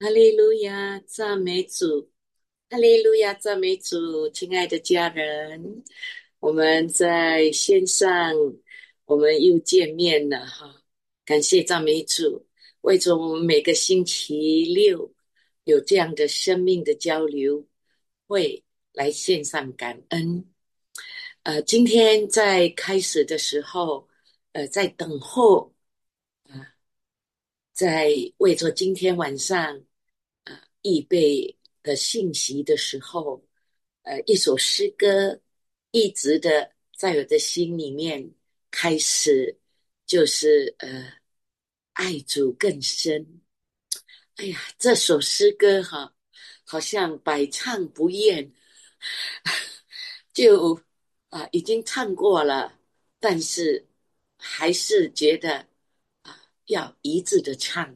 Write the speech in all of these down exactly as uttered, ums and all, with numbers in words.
哈利路亚，赞美主！哈利路亚，赞美主！亲爱的家人，我们在线上，我们又见面了哈！感谢赞美主，为着我们每个星期六有这样的生命的交流会来线上感恩。呃，今天在开始的时候，呃，在等候。啊。在为着今天晚上啊预备的信息的时候，呃，一首诗歌一直的在我的心里面开始，就是呃，爱主更深。哎呀，这首诗歌哈，好像百唱不厌，就啊已经唱过了，但是还是觉得啊要一致的唱。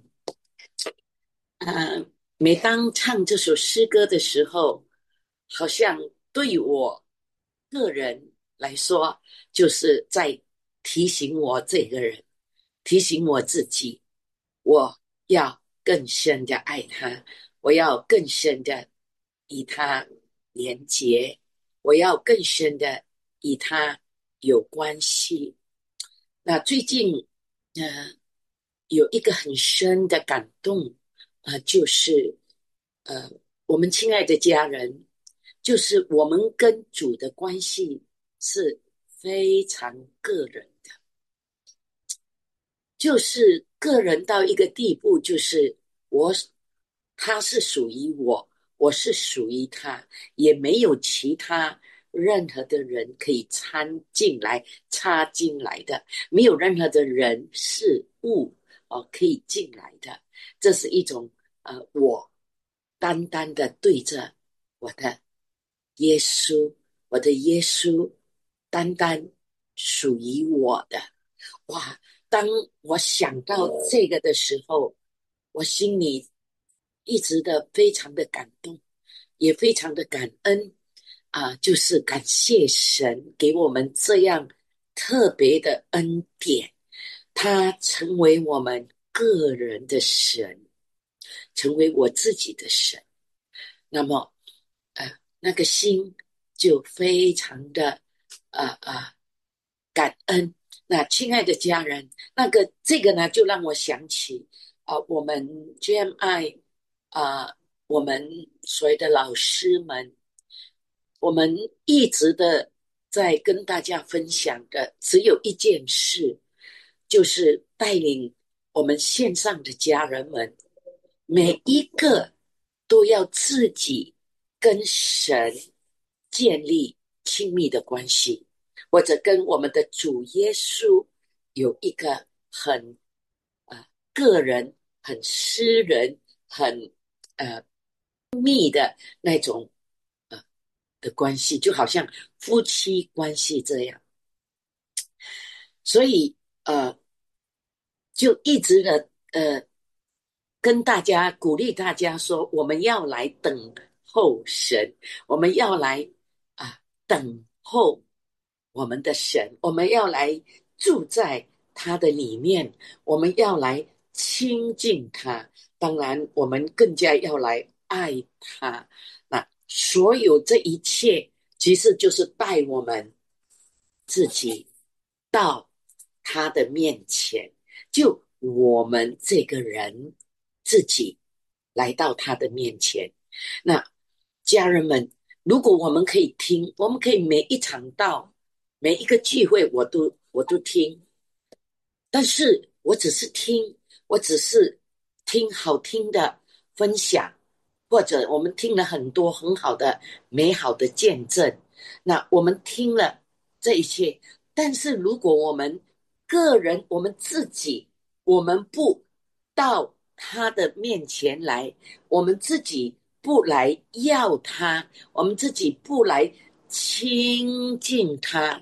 呃，每当唱这首诗歌的时候，好像对我个人来说，就是在提醒我这个人，提醒我自己，我要更深的爱他，我要更深的与他连结，我要更深的与他有关系。那最近，呃，有一个很深的感动，呃，就是呃，我们亲爱的家人，就是我们跟主的关系是非常个人的，就是个人到一个地步，就是我他是属于我，我是属于他，也没有其他任何的人可以掺进来、插进来的，没有任何的人事物哦可以进来的。这是一种呃，我单单的对着我的耶稣，我的耶稣单单属于我的。哇！当我想到这个的时候，我心里一直的非常的感动，也非常的感恩啊！就是感谢神给我们这样特别的恩典，他成为我们个人的神，成为我自己的神。那么，呃，那个心就非常的呃呃感恩。那亲爱的家人，那个这个呢，就让我想起啊、呃我们 G M I 啊、呃我们所谓的老师们，我们一直的在跟大家分享的只有一件事，就是带领我们线上的家人们，每一个都要自己跟神建立亲密的关系，或者跟我们的主耶稣有一个很呃个人、很私人、很呃密的那种呃的关系，就好像夫妻关系这样。所以呃，就一直的呃跟大家鼓励大家说，我们要来等候神，我们要来啊等候我们的神，我们要来住在他的里面，我们要来亲近他，当然我们更加要来爱他。那所有这一切，其实就是带我们自己到他的面前，就我们这个人自己来到他的面前。那家人们，如果我们可以听，我们可以每一场道、每一个聚会，我都我都听，但是我只是听，我只是听好听的分享，或者我们听了很多很好的、美好的见证。那我们听了这一切，但是如果我们个人，我们自己，我们不到他的面前来，我们自己不来要他，我们自己不来亲近他，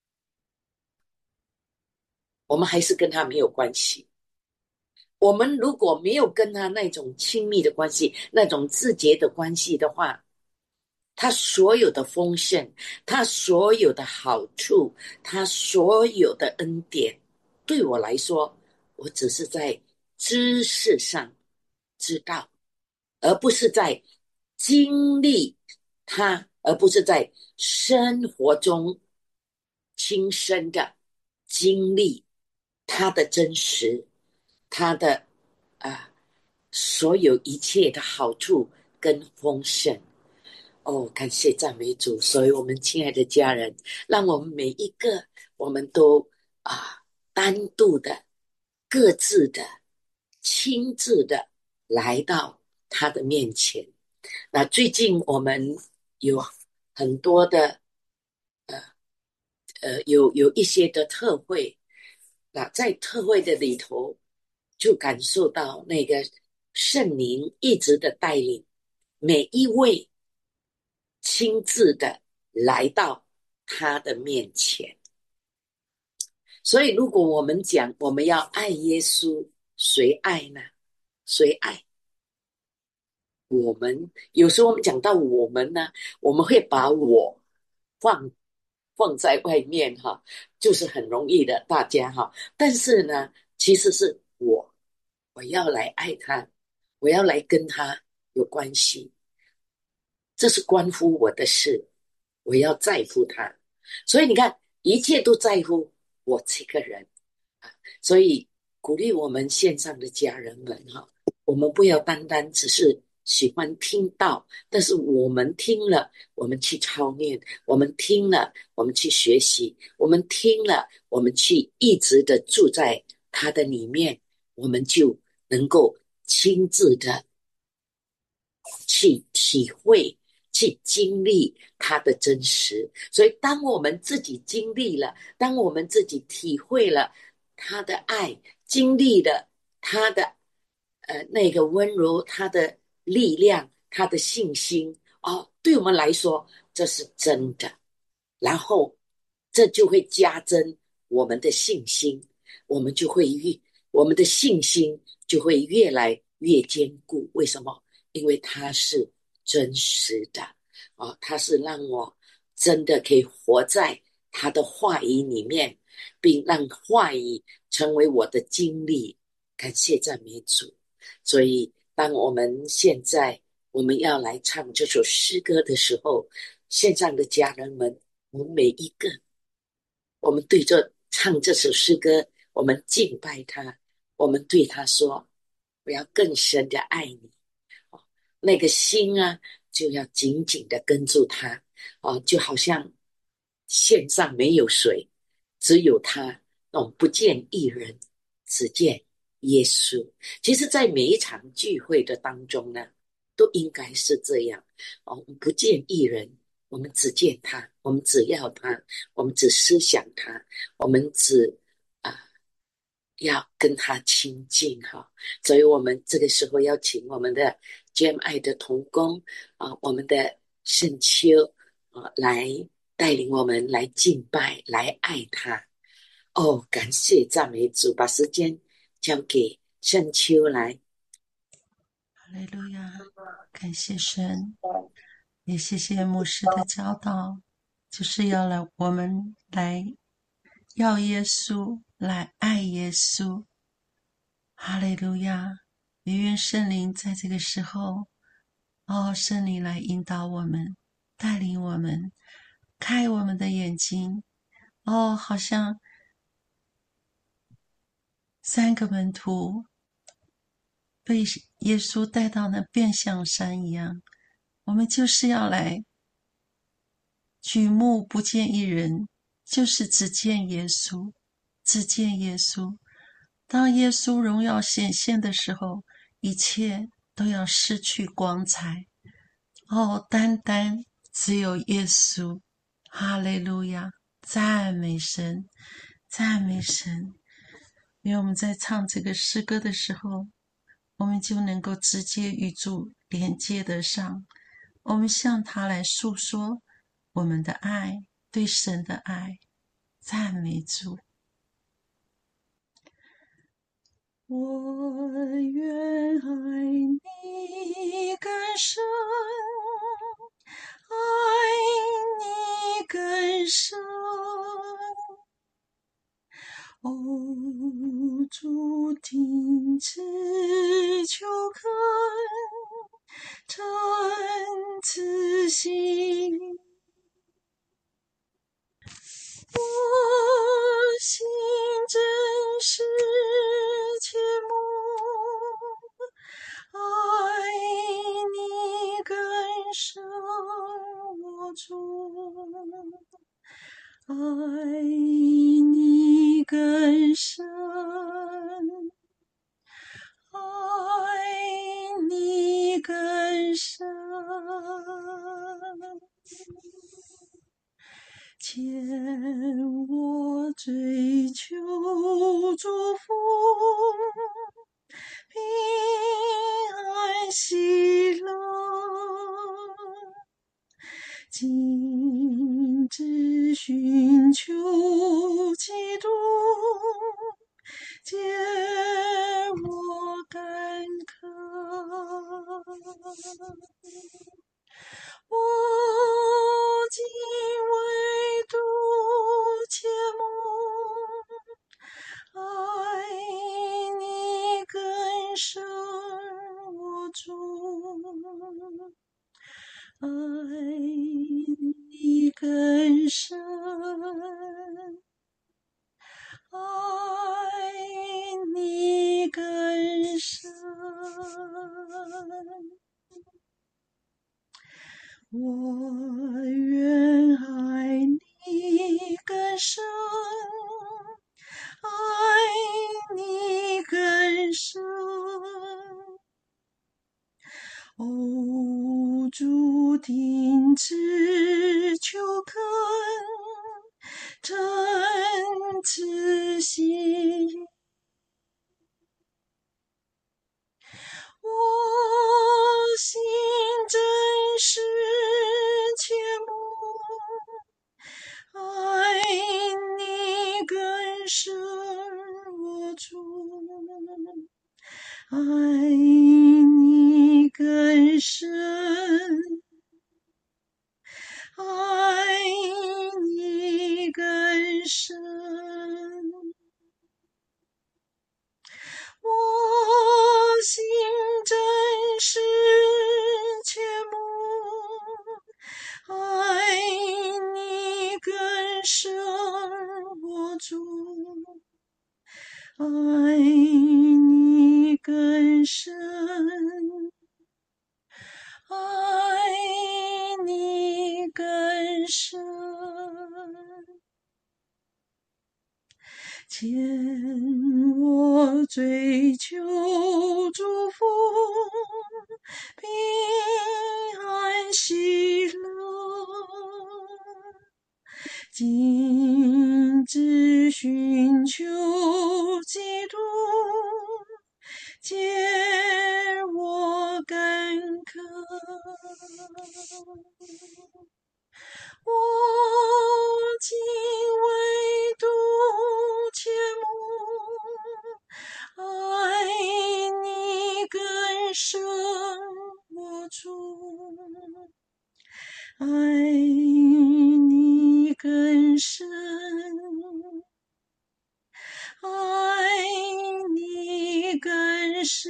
我们还是跟他没有关系。我们如果没有跟他那种亲密的关系，那种自洁的关系的话，他所有的丰盛，他所有的好处，他所有的恩典，对我来说，我只是在知识上知道， 而不是在经历他，而不是在生活中亲身的经历他的真实，他的啊所有一切的好处跟丰盛。哦，感谢赞美主！所以，我们亲爱的家人，让我们每一个，我们都啊，单独的、各自的、亲自的来到他的面前。那最近我们有很多的呃呃，有有一些的特会，那在特会的里头，就感受到那个圣灵一直的带领，每一位亲自的来到他的面前。所以，如果我们讲我们要爱耶稣，谁爱呢？谁爱？我们有时候我们讲到我们呢，我们会把我放放在外面哈，就是很容易的，大家哈。但是呢，其实是我，我要来爱他，我要来跟他有关系，这是关乎我的事，我要在乎他。所以你看，一切都在乎我这个人。所以鼓励我们线上的家人们哈，我们不要单单只是喜欢听到，但是我们听了，我们去操练，我们听了，我们去学习，我们听了，我们去一直的住在他的里面，我们就能够亲自的去体会、去经历他的真实。所以，当我们自己经历了，当我们自己体会了他的爱，经历了他的呃那个温柔，他的力量，他的信心，哦，对我们来说这是真的。然后，这就会加增我们的信心，我们就会越我们的信心就会越来越坚固。为什么？因为它是真实的啊，它是让我真的可以活在他的话语里面，并让话语成为我的经历。感谢赞美主。所以，当我们现在我们要来唱这首诗歌的时候，线上的家人们，我们每一个，我们对着唱这首诗歌，我们敬拜他，我们对他说：我要更深的爱你。那个心啊，就要紧紧的跟住他哦，就好像线上没有水，只有他，那种不见一人，只见耶稣。其实，在每一场聚会的当中呢，都应该是这样哦，我们不见一人，我们只见他，我们只要他，我们只思想他，我们只啊。要跟他亲近哈，所以我们这个时候要请我们的 G M I 的同工啊，我们的圣秋啊，来带领我们来敬拜，来爱他。哦，感谢赞美主，把时间交给圣秋来。 哈利路亚，感谢神，也谢谢牧师的教导，就是要来我们来要耶稣，来爱耶稣。哈利路亚！也愿圣灵在这个时候，哦，圣灵来引导我们，带领我们，开我们的眼睛。哦，好像三个门徒被耶稣带到那变相山一样，我们就是要来举目不见一人，就是只见耶稣，只见耶稣。当耶稣荣耀显现的时候，一切都要失去光彩。哦，单单只有耶稣。哈利路亚，赞美神，赞美神。因为我们在唱这个诗歌的时候，我们就能够直接与主连接得上，我们向他来诉说我们的爱，对神的爱，赞美主。我愿爱你更深，爱你更深。哦，主听此求恳， 自信。我心真实切慕，爱你更深我主，爱你更深，爱你更深，牵我追求祝福，平安喜乐，尽致寻求基督，解我干渴。我今唯独切慕，爱你更深我主，爱你更深，爱你更深。我愿爱你更深，爱你更深。哦，主听旨求恳，真挚心。我心真实切慕，爱你更深我主，爱你更深，爱你更深。我心真实切慕，爱你更深我主，爱你更深，爱你更深，牵我追求祝福，平安喜乐，尽致寻求基督，解我干渴。我今唯独切慕，爱你更深我主，爱你更深，爱你更深。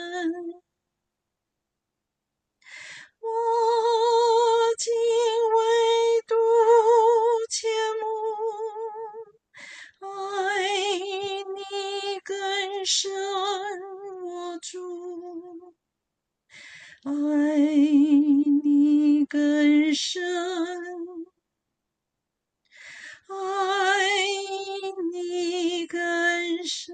我今唯独切慕，爱你更深我主，爱你更深，爱你更深。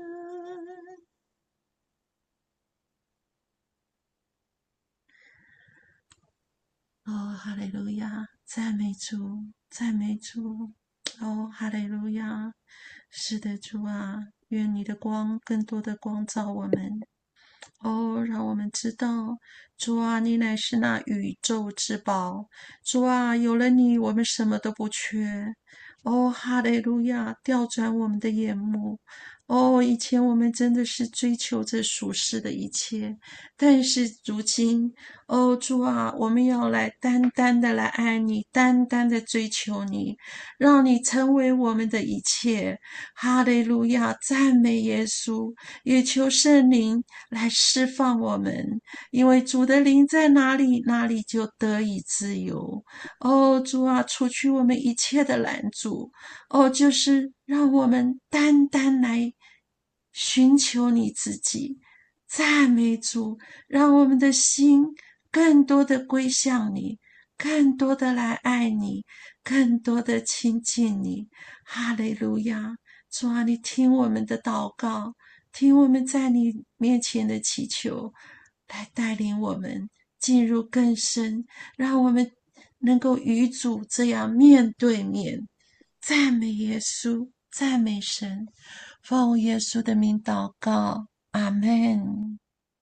哦，哈利路亚，赞美主，赞美主。哦，哈利路亚，是的，主啊，愿你的光更多的光照我们。哦，让我们知道，主啊，你乃是那宇宙之宝。主啊，有了你，我们什么都不缺。哦，哈利路亚，调转我们的眼目。 哦，以前我们真的是追求着属世的一切，但是如今，哦，主啊，我们要来单单的来爱你，单单的追求你，让你成为我们的一切。哈利路亚，赞美耶稣，也求圣灵来释放我们，因为主的灵在哪里，哪里就得以自由。哦，主啊，除去我们一切的拦阻。哦，就是让我们单单来寻求你自己，赞美主，让我们的心更多的归向你，更多的来爱你，更多的亲近你。哈利路亚！主啊，你听我们的祷告，听我们在你面前的祈求，来带领我们进入更深，让我们能够与主这样面对面。赞美耶稣，赞美神，奉耶稣的名祷告，阿门。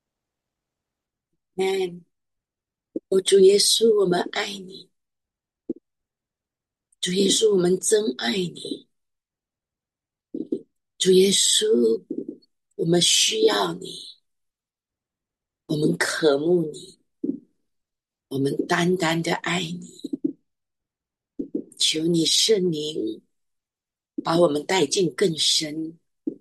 Amen。哦，主耶稣，我们爱你。主耶稣，我们真爱你。主耶稣，我们需要你，我们渴慕你，我们单单的爱你。求你圣灵把我们带进更深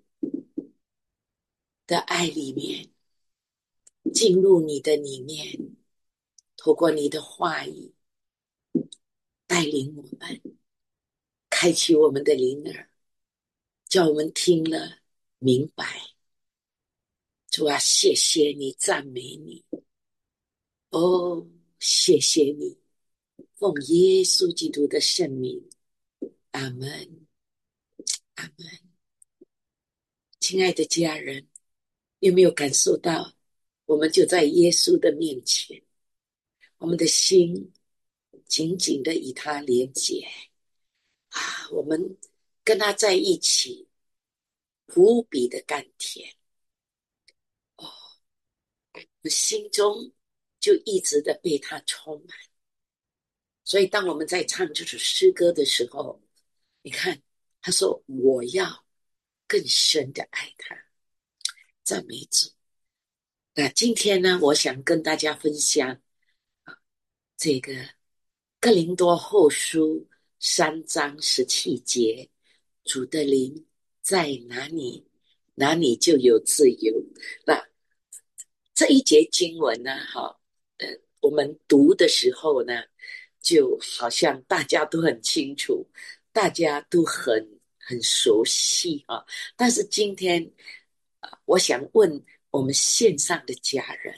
的爱里面，进入你的里面，透过你的话语带领我们，开启我们的灵耳，叫我们听了明白。主啊，谢谢你，赞美你。哦，谢谢你，奉耶稣基督的圣名，阿门，阿门。亲爱的家人，有没有感受到我们就在耶稣的面前，我们的心紧紧的与他连结啊，我们跟他在一起无比的甘甜哦，我心中就一直的被他充满。所以当我们在唱这首诗歌的时候，你看他说我要更深的爱他，赞美主。那今天呢，我想跟大家分享这个哥林多后书三章十七节，主的灵在哪里，哪里就有自由。那这一节经文呢，哈，呃，我们读的时候呢，就好像大家都很清楚，大家都很很熟悉啊。但是今天，呃，我想问我们线上的家人，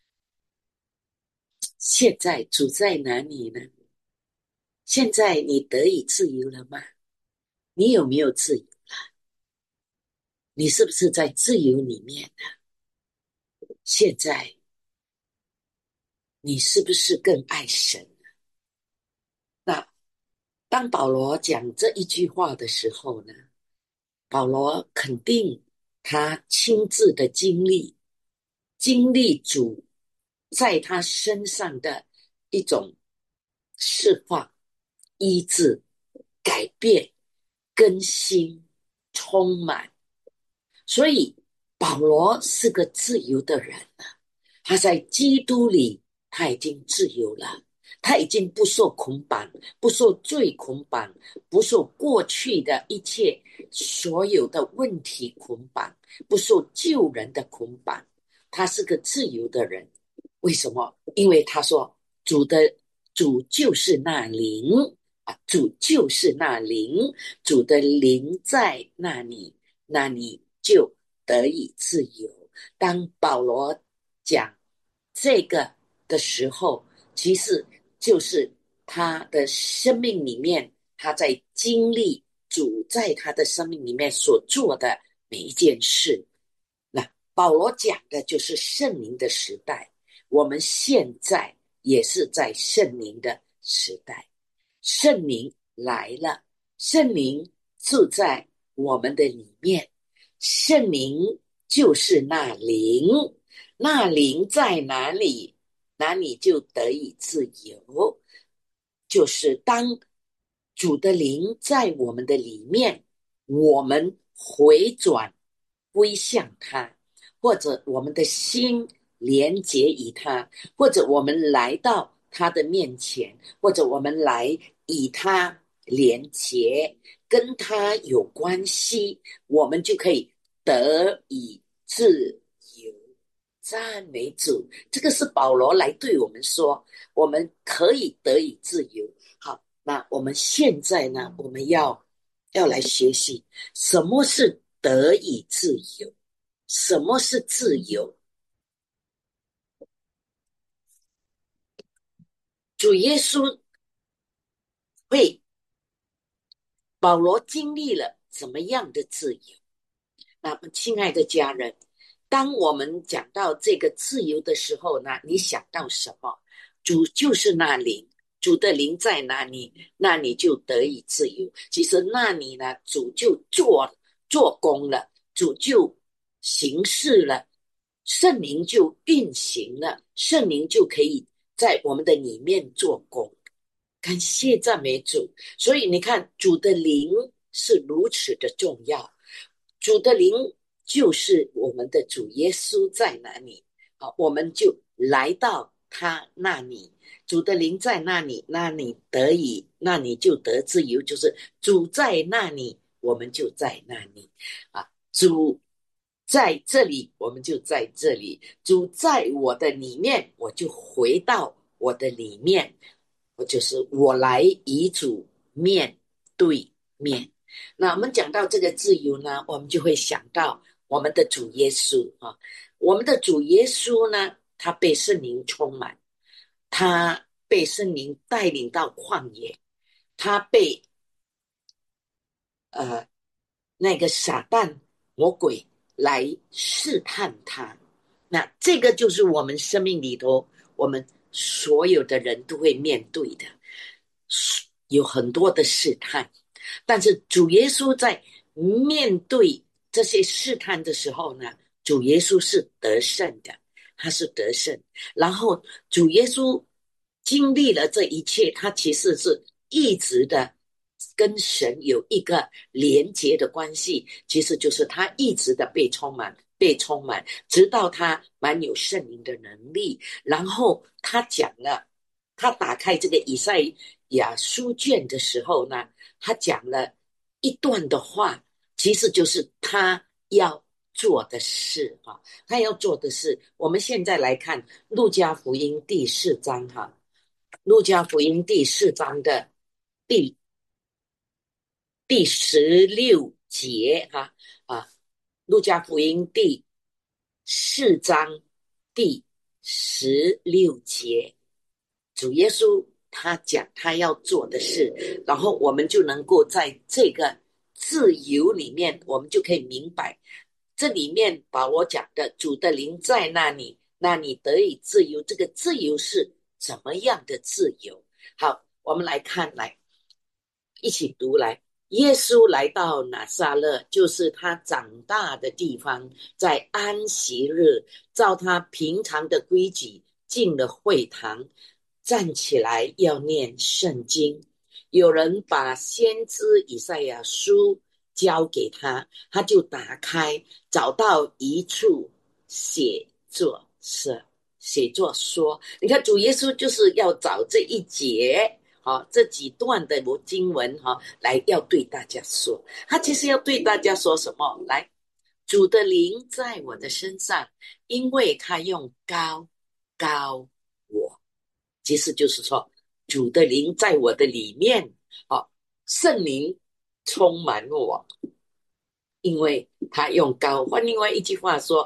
现在主在哪里呢？现在你得以自由了吗？你有没有自由了？你是不是在自由里面呢？现在你是不是更爱神呢？那当保罗讲这一句话的时候呢，保罗肯定他亲自的经历，经历主在他身上的一种释放、医治、改变、更新、充满。所以保罗是个自由的人了，他在基督里他已经自由了，他已经不受捆绑，不受罪捆绑，不受过去的一切所有的问题捆绑，不受旧人的捆绑，他是个自由的人。为什么？因为他说主的主就是那灵啊，主就是那灵，主的灵在那里，那里就得以自由。当保罗讲这个的时候，其实就是他的生命里面，他在经历主在他的生命里面所做的每一件事。那保罗讲的就是圣灵的时代，我们现在也是在圣灵的时代，圣灵来了，圣灵住在我们的里面，圣灵就是那灵，那灵在哪里，哪里就得以自由。就是当主的灵在我们的里面，我们回转归向他，或者我们的心连结于他，或者我们来到他的面前，或者我们来与他连结，跟他有关系，我们就可以得以自由。赞美主，这个是保罗来对我们说，我们可以得以自由。好，那我们现在呢，我们要要来学习什么是得以自由，什么是自由。主耶稣会，保罗经历了怎么样的自由？那么，亲爱的家人，当我们讲到这个自由的时候呢，你想到什么？主就是那灵，主的灵在哪里，那你就得以自由。其实那里呢，主就做做工了，主就行事了，圣灵就运行了，圣灵就可以在我们的里面做工。感谢赞美主。所以你看，主的灵是如此的重要。主的灵就是我们的主耶稣在哪里，好，我们就来到他那里。主的灵在那里，那里得以，那里就得自由。就是主在那里，我们就在那里啊。主在这里，我们就在这里。主在我的里面，我就回到我的里面。我就是我来与主面对面。那我们讲到这个自由呢，我们就会想到我们的主耶稣啊，我们的主耶稣呢，他被圣灵充满，他被圣灵带领到旷野，他被呃那个撒旦魔鬼来试探他。那这个就是我们生命里头，我们所有的人都会面对的，有很多的试探。但是主耶稣在面对这些试探的时候呢，主耶稣是得胜的，他是得胜。然后主耶稣经历了这一切，他其实是一直的跟神有一个连结的关系，其实就是他一直的被充满被充满，直到他满有圣灵的能力。然后他讲了，他打开这个以赛亚书卷的时候呢，他讲了一段的话，其实就是他要做的事哈，他要做的事。我们现在来看路加福音第四章哈，路加福音第四章的第第十六节哈啊，路加福音第四章第十六节，主耶稣他讲他要做的事，然后我们就能够在这个自由里面，我们就可以明白这里面保罗讲的主的灵在那里，那你得以自由，这个自由是怎么样的自由？好，我们来看，来一起读来。耶稣来到拿撒勒，就是他长大的地方，在安息日，照他平常的规矩进了会堂，站起来要念圣经。有人把先知以赛亚书交给他，他就打开，找到一处写作是写作说，你看主耶稣就是要找这一节好、哦，这几段的经文哈、哦，来要对大家说，他其实要对大家说什么？来，主的灵在我的身上，因为他用膏膏我，其实就是说，主的灵在我的里面，哦，圣灵充满我，因为他用膏。换另外一句话说，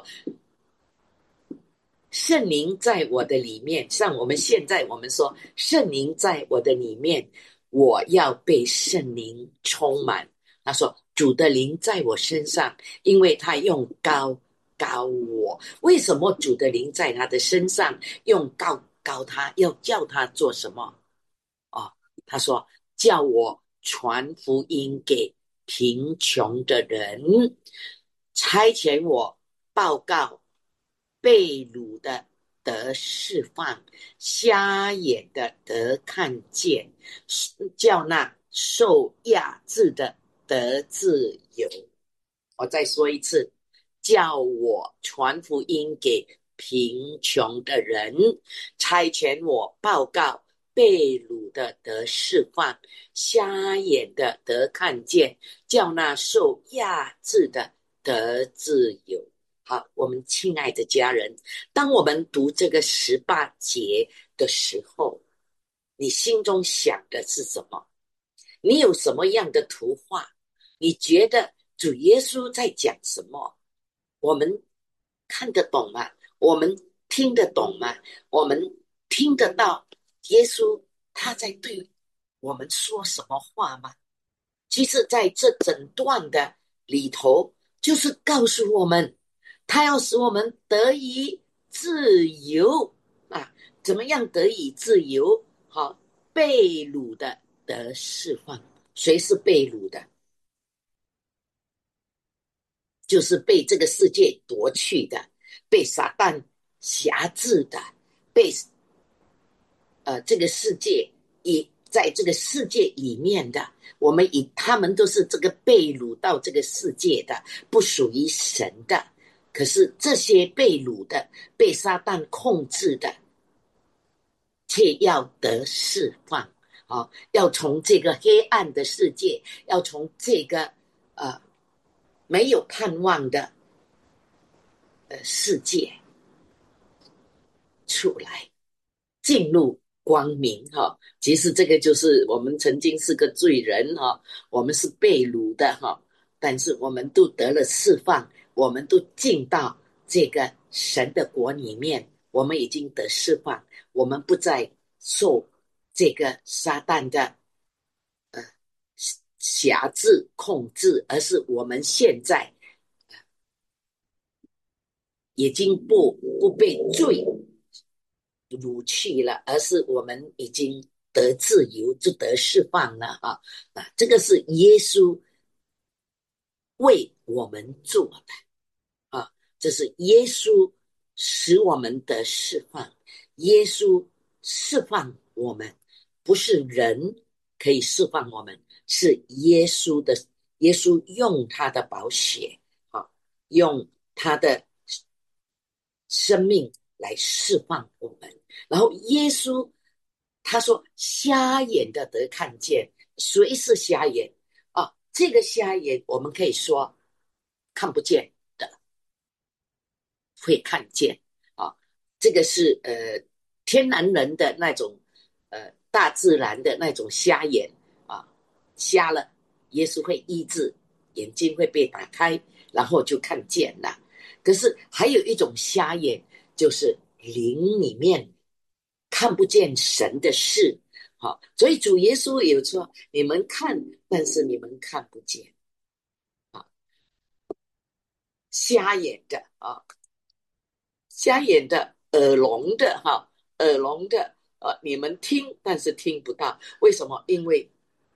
圣灵在我的里面，像我们现在我们说圣灵在我的里面，我要被圣灵充满。他说主的灵在我身上，因为他用膏膏我。为什么主的灵在他的身上用膏膏他，要叫他做什么？哦，他说叫我传福音给贫穷的人，差遣我报告被掳的得释放，瞎眼的得看见，叫那受压制的得自由。我再说一次， 叫我传福音给贫穷的人，差遣我报告被掳的得释放，瞎眼的得看见，叫那受压制的得自由。好，我们亲爱的家人，当我们读这个十八节的时候，你心中想的是什么？你有什么样的图画？你觉得主耶稣在讲什么？我们看得懂吗？我们听得懂吗？我们听得到耶稣他在对我们说什么话吗？其实在这整段的里头，就是告诉我们他要使我们得以自由啊！怎么样得以自由？好，被掳的得释放。谁是被掳的？就是被这个世界夺去的，被撒旦辖制的，被呃这个世界以在这个世界里面的，我们以他们都是这个被掳到这个世界的，不属于神的。可是这些被掳的、被撒旦控制的，却要得释放啊、哦！要从这个黑暗的世界，要从这个呃没有盼望的呃世界出来，进入光明哈、哦。其实这个就是我们曾经是个罪人哈、哦，我们是被掳的哈、哦，但是我们都得了释放，我们都进到这个神的国里面，我们已经得释放，我们不再受这个撒旦的呃辖制控制，而是我们现在已经不不被罪掳去了，而是我们已经得自由，就得释放了啊！啊，这个是耶稣为我们做的啊，这是耶稣使我们得释放，耶稣释放我们，不是人可以释放我们，是耶稣的，耶稣用他的宝血啊，用他的生命来释放我们。然后耶稣他说瞎眼的得看见，谁是瞎眼啊？这个瞎眼我们可以说看不见的会看见啊，这个是呃天然人的那种呃大自然的那种瞎眼啊，瞎了耶稣会医治，眼睛会被打开，然后就看见了。可是还有一种瞎眼，就是灵里面看不见神的事。好，所以主耶稣有说，你们看，但是你们看不见啊，瞎眼的啊，瞎眼的、耳聋的哈，耳聋的，呃，你们听，但是听不到。为什么？因为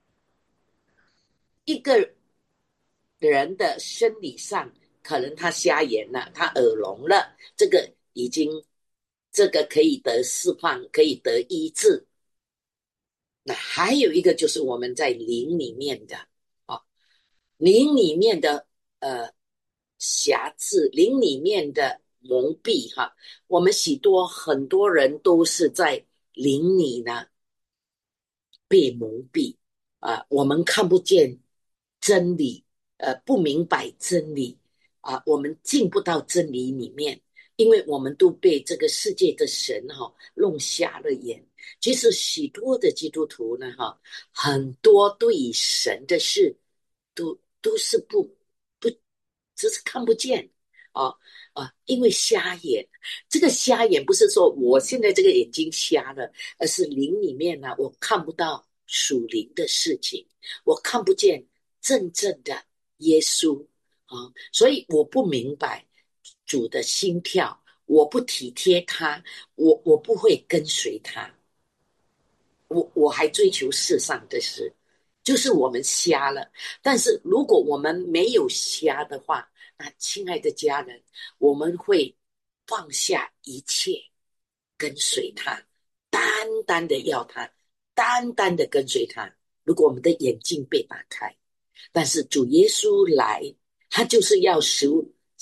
一个人的生理上，可能他瞎眼了，他耳聋了，这个已经，这个可以得释放，可以得医治。那还有一个就是我们在灵里面的啊，灵里面的呃瑕疵，灵里面的蒙蔽哈，我们许多很多人都是在灵里呢被蒙蔽啊，我们看不见真理，呃，不明白真理啊，我们进不到真理里面，因为我们都被这个世界的神哈、哦、弄瞎了眼。其实许多的基督徒呢，哈，很多对神的事都都是不不，只是看不见啊啊，因为瞎眼。这个瞎眼不是说我现在这个眼睛瞎了，而是灵里面呢，我看不到属灵的事情，我看不见真正的耶稣啊，所以我不明白主的心跳，我不体贴他，我我不会跟随他。我我还追求世上的事，就是我们瞎了。但是如果我们没有瞎的话，那亲爱的家人，我们会放下一切，跟随他，单单的要他，单单的跟随他。如果我们的眼睛被打开，但是主耶稣来，他就是要使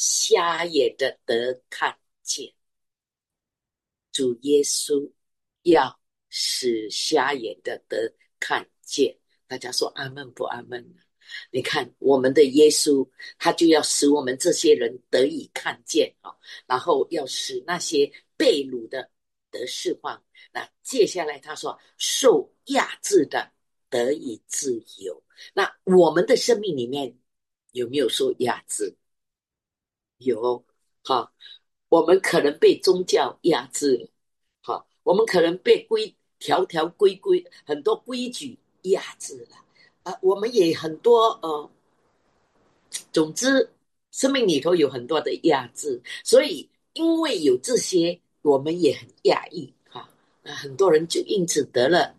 瞎眼的得看见。主耶稣要使瞎眼的得看见。大家说阿们不阿们？你看我们的耶稣，他就要使我们这些人得以看见，然后要使那些被掳的得释放。那接下来他说受压制的得以自由。那我们的生命里面有没有受压制？有。好，我们可能被宗教压制了，好，我们可能被规条条规规很多规矩压制了啊，我们也很多呃，总之生命里头有很多的压制，所以因为有这些，我们也很压抑哈啊，很多人就因此得了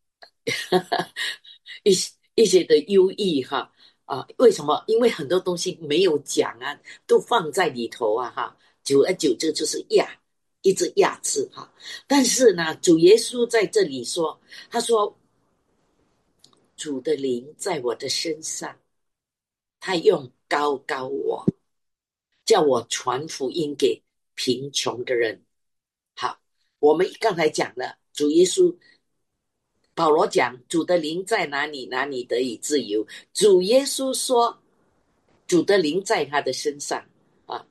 一些一些的忧郁哈啊，为什么？因为很多东西没有讲啊，都放在里头啊哈，久而久之就是压，一直压制哈。但是呢，主耶稣在这里说，他说主的灵在我的身上，他用高高我，叫我传福音给贫穷的人。好，我们刚才讲了，主耶稣保罗讲主的灵在哪里，哪里得以自由。主耶稣说主的灵在他的身上啊，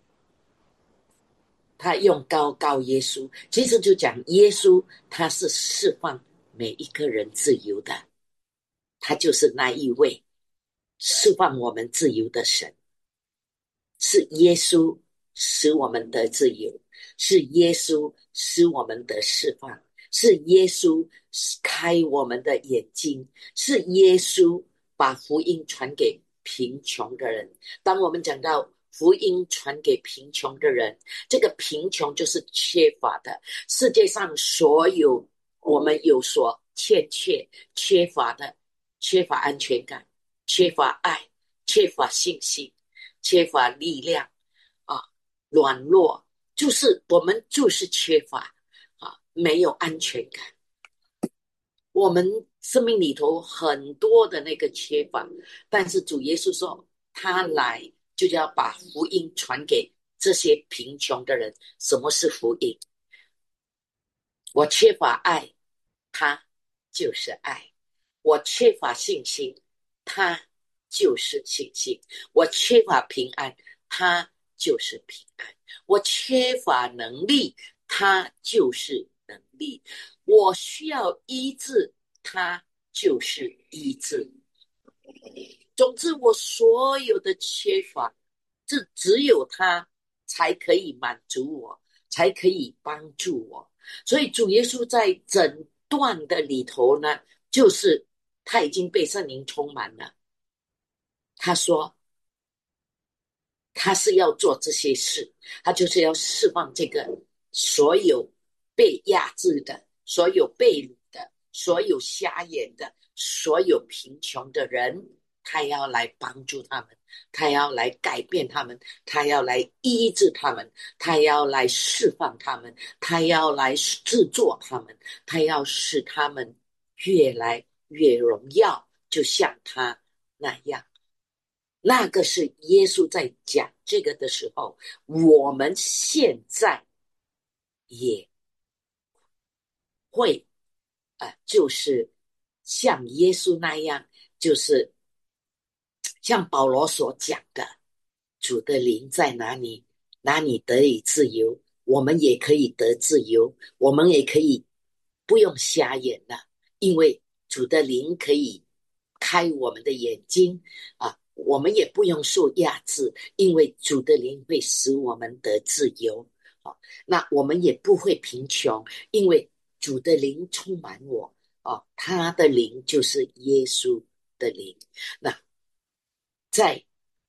他用高高耶稣，其实就讲耶稣他是释放每一个人自由的，他就是那一位释放我们自由的神。是耶稣使我们得自由，是耶稣使我们得释放，是耶稣开我们的眼睛，是耶稣把福音传给贫穷的人。当我们讲到福音传给贫穷的人，这个贫穷就是缺乏的，世界上所有我们有所欠缺缺乏的，缺乏安全感，缺乏爱，缺乏信心，缺乏力量啊，软弱，就是我们就是缺乏啊，没有安全感。我们生命里头很多的那个缺乏，但是主耶稣说他来就要把福音传给这些贫穷的人。什么是福音？我缺乏爱，他就是爱；我缺乏信心，他就是信心；我缺乏平安，他就是平安；我缺乏能力，他就是能力；我需要医治，他就是医治。总之，我所有的缺乏，这只有他才可以满足我，才可以帮助我。所以主耶稣在整段的里头呢，就是他已经被圣灵充满了。他说他是要做这些事，他就是要释放这个所有被压制的，所有被掳的，所有瞎眼的，所有贫穷的人，他要来帮助他们，他要来改变他们，他要来医治他们，他要来释放他们，他要来制作他们，他要使他们越来越荣耀，就像他那样。那个是耶稣在讲这个的时候，我们现在也会呃，就是像耶稣那样，就是像保罗所讲的，主的灵在哪里，哪里得以自由，我们也可以得自由，我们也可以不用瞎眼了，因为主的灵可以开我们的眼睛啊，我们也不用受压制，因为主的灵会使我们得自由。啊，那我们也不会贫穷，因为主的灵充满我啊，他的灵就是耶稣的灵。那在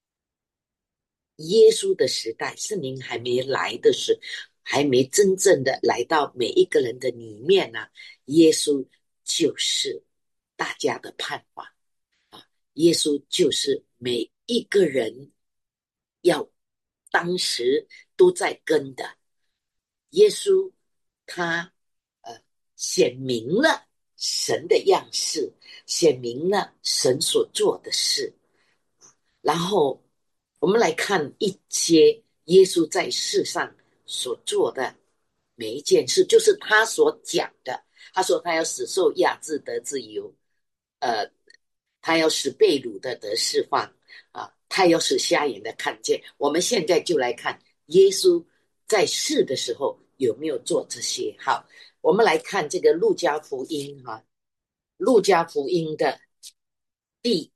耶稣的时代，圣灵还没来的时，还没真正的来到每一个人的里面呢、啊，耶稣就是大家的盼望啊，耶稣就是每一个人要当时都在跟的。耶稣他呃显明了神的样式，显明了神所做的事，然后我们来看一些耶稣在世上所做的每一件事，就是他所讲的。他说他要使受压制得自由，呃，他要使被掳的得释放啊，他要使瞎眼的看见。我们现在就来看耶稣在世的时候有没有做这些。好，我们来看这个路加福音哈、啊，路加福音的第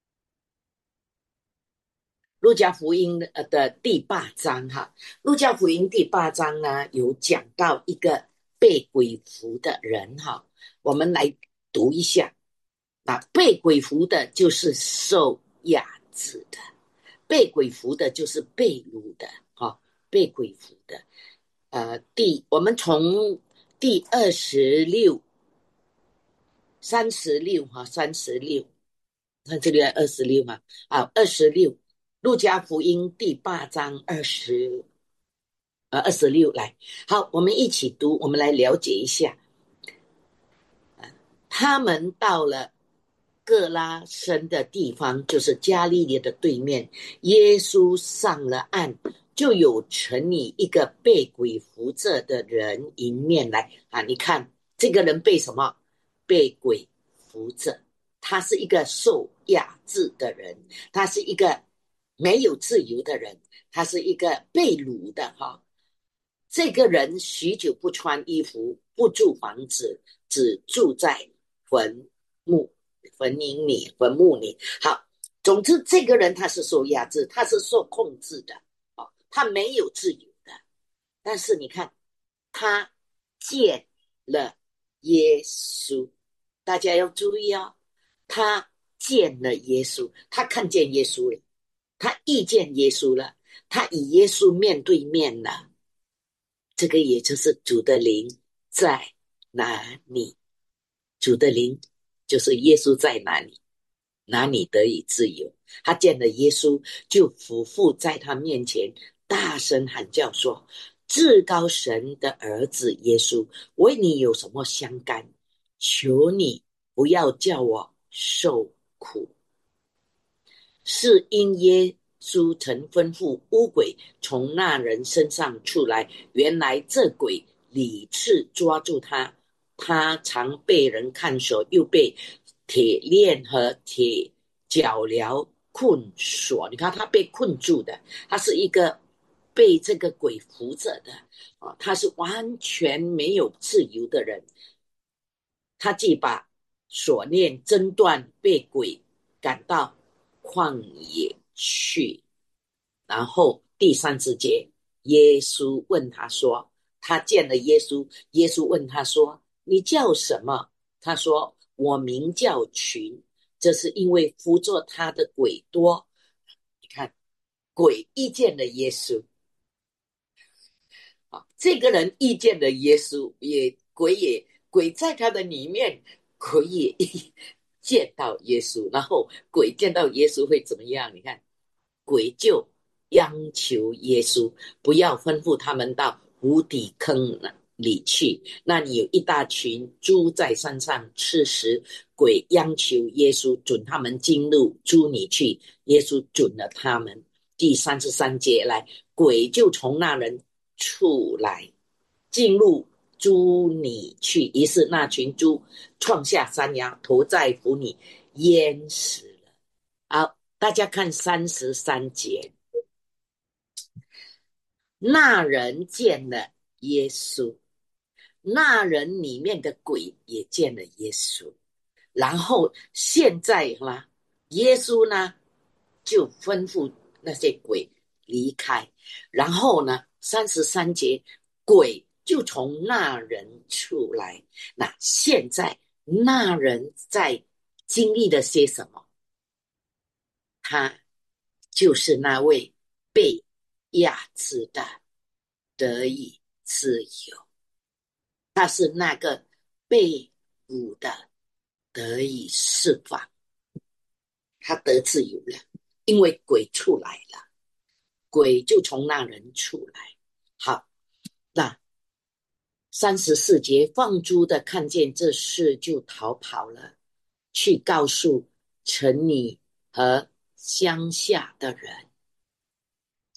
路加福音的的第八章哈，路加福音第八章呢有讲到一个被鬼附的人哈，我们来读一下。啊，被鬼附的就是受压制的，被鬼附的就是被掳的哈，被鬼附的。呃，第我们从第二十六、三十六哈，三十六，看这里二十六嘛，啊，二十六。路加福音第八章二十呃二十六来，好，我们一起读，我们来了解一下。他们到了各拉森的地方，就是加利利的对面。耶稣上了岸，就有城里一个被鬼附着的人迎面来啊！你看这个人被什么？被鬼附着，他是一个受压制的人，他是一个没有自由的人，他是一个被掳的哈。这个人许久不穿衣服，不住房子，只住在坟墓、坟茔里、坟墓里。好，总之这个人他是受压制，他是受控制的，哦，他没有自由的。但是你看，他见了耶稣，大家要注意哦，他见了耶稣，他看见耶稣了，他遇见耶稣了，他与耶稣面对面了。这个也就是主的灵在哪里？主的灵就是耶稣在哪里，哪里得以自由。他见了耶稣，就俯伏在他面前，大声喊叫说：至高神的儿子耶稣，为你有什么相干？求你不要叫我受苦。是因耶稣曾吩咐污鬼从那人身上出来，原来这鬼屡次抓住他，他常被人看守，又被铁链和铁脚镣困锁。你看他被困住的，他是一个被这个鬼扶着的啊，他是完全没有自由的人。他既把锁链挣断，被鬼赶到旷野去。然后第三十节，耶稣问他说，他见了耶稣，耶稣问他说，你叫什么？他说，我名叫群，这是因为扶着他的鬼多。你看，鬼遇见了耶稣，啊，这个人遇见了耶稣，也鬼也鬼在他的里面，鬼也见到耶稣，然后鬼见到耶稣会怎么样？你看，鬼就央求耶稣不要吩咐他们到无底坑里去，那里有一大群猪在山上吃食。鬼央求耶稣准他们进入猪里去，耶稣准了他们。第三十三节来，鬼就从那人出来，进入猪里去，于是那群猪创下山崖，投在湖里，淹死了。好，大家看三十三节，那人见了耶稣，那人里面的鬼也见了耶稣，然后现在呢，耶稣呢就吩咐那些鬼离开，然后呢，三十三节，鬼就从那人出来。那现在那人在经历了些什么？他就是那位被压制的得以自由，他是那个被掳的得以释放，他得自由了，因为鬼出来了，鬼就从那人出来。好，那三十四节，放猪的看见这事就逃跑了，去告诉城里和乡下的人。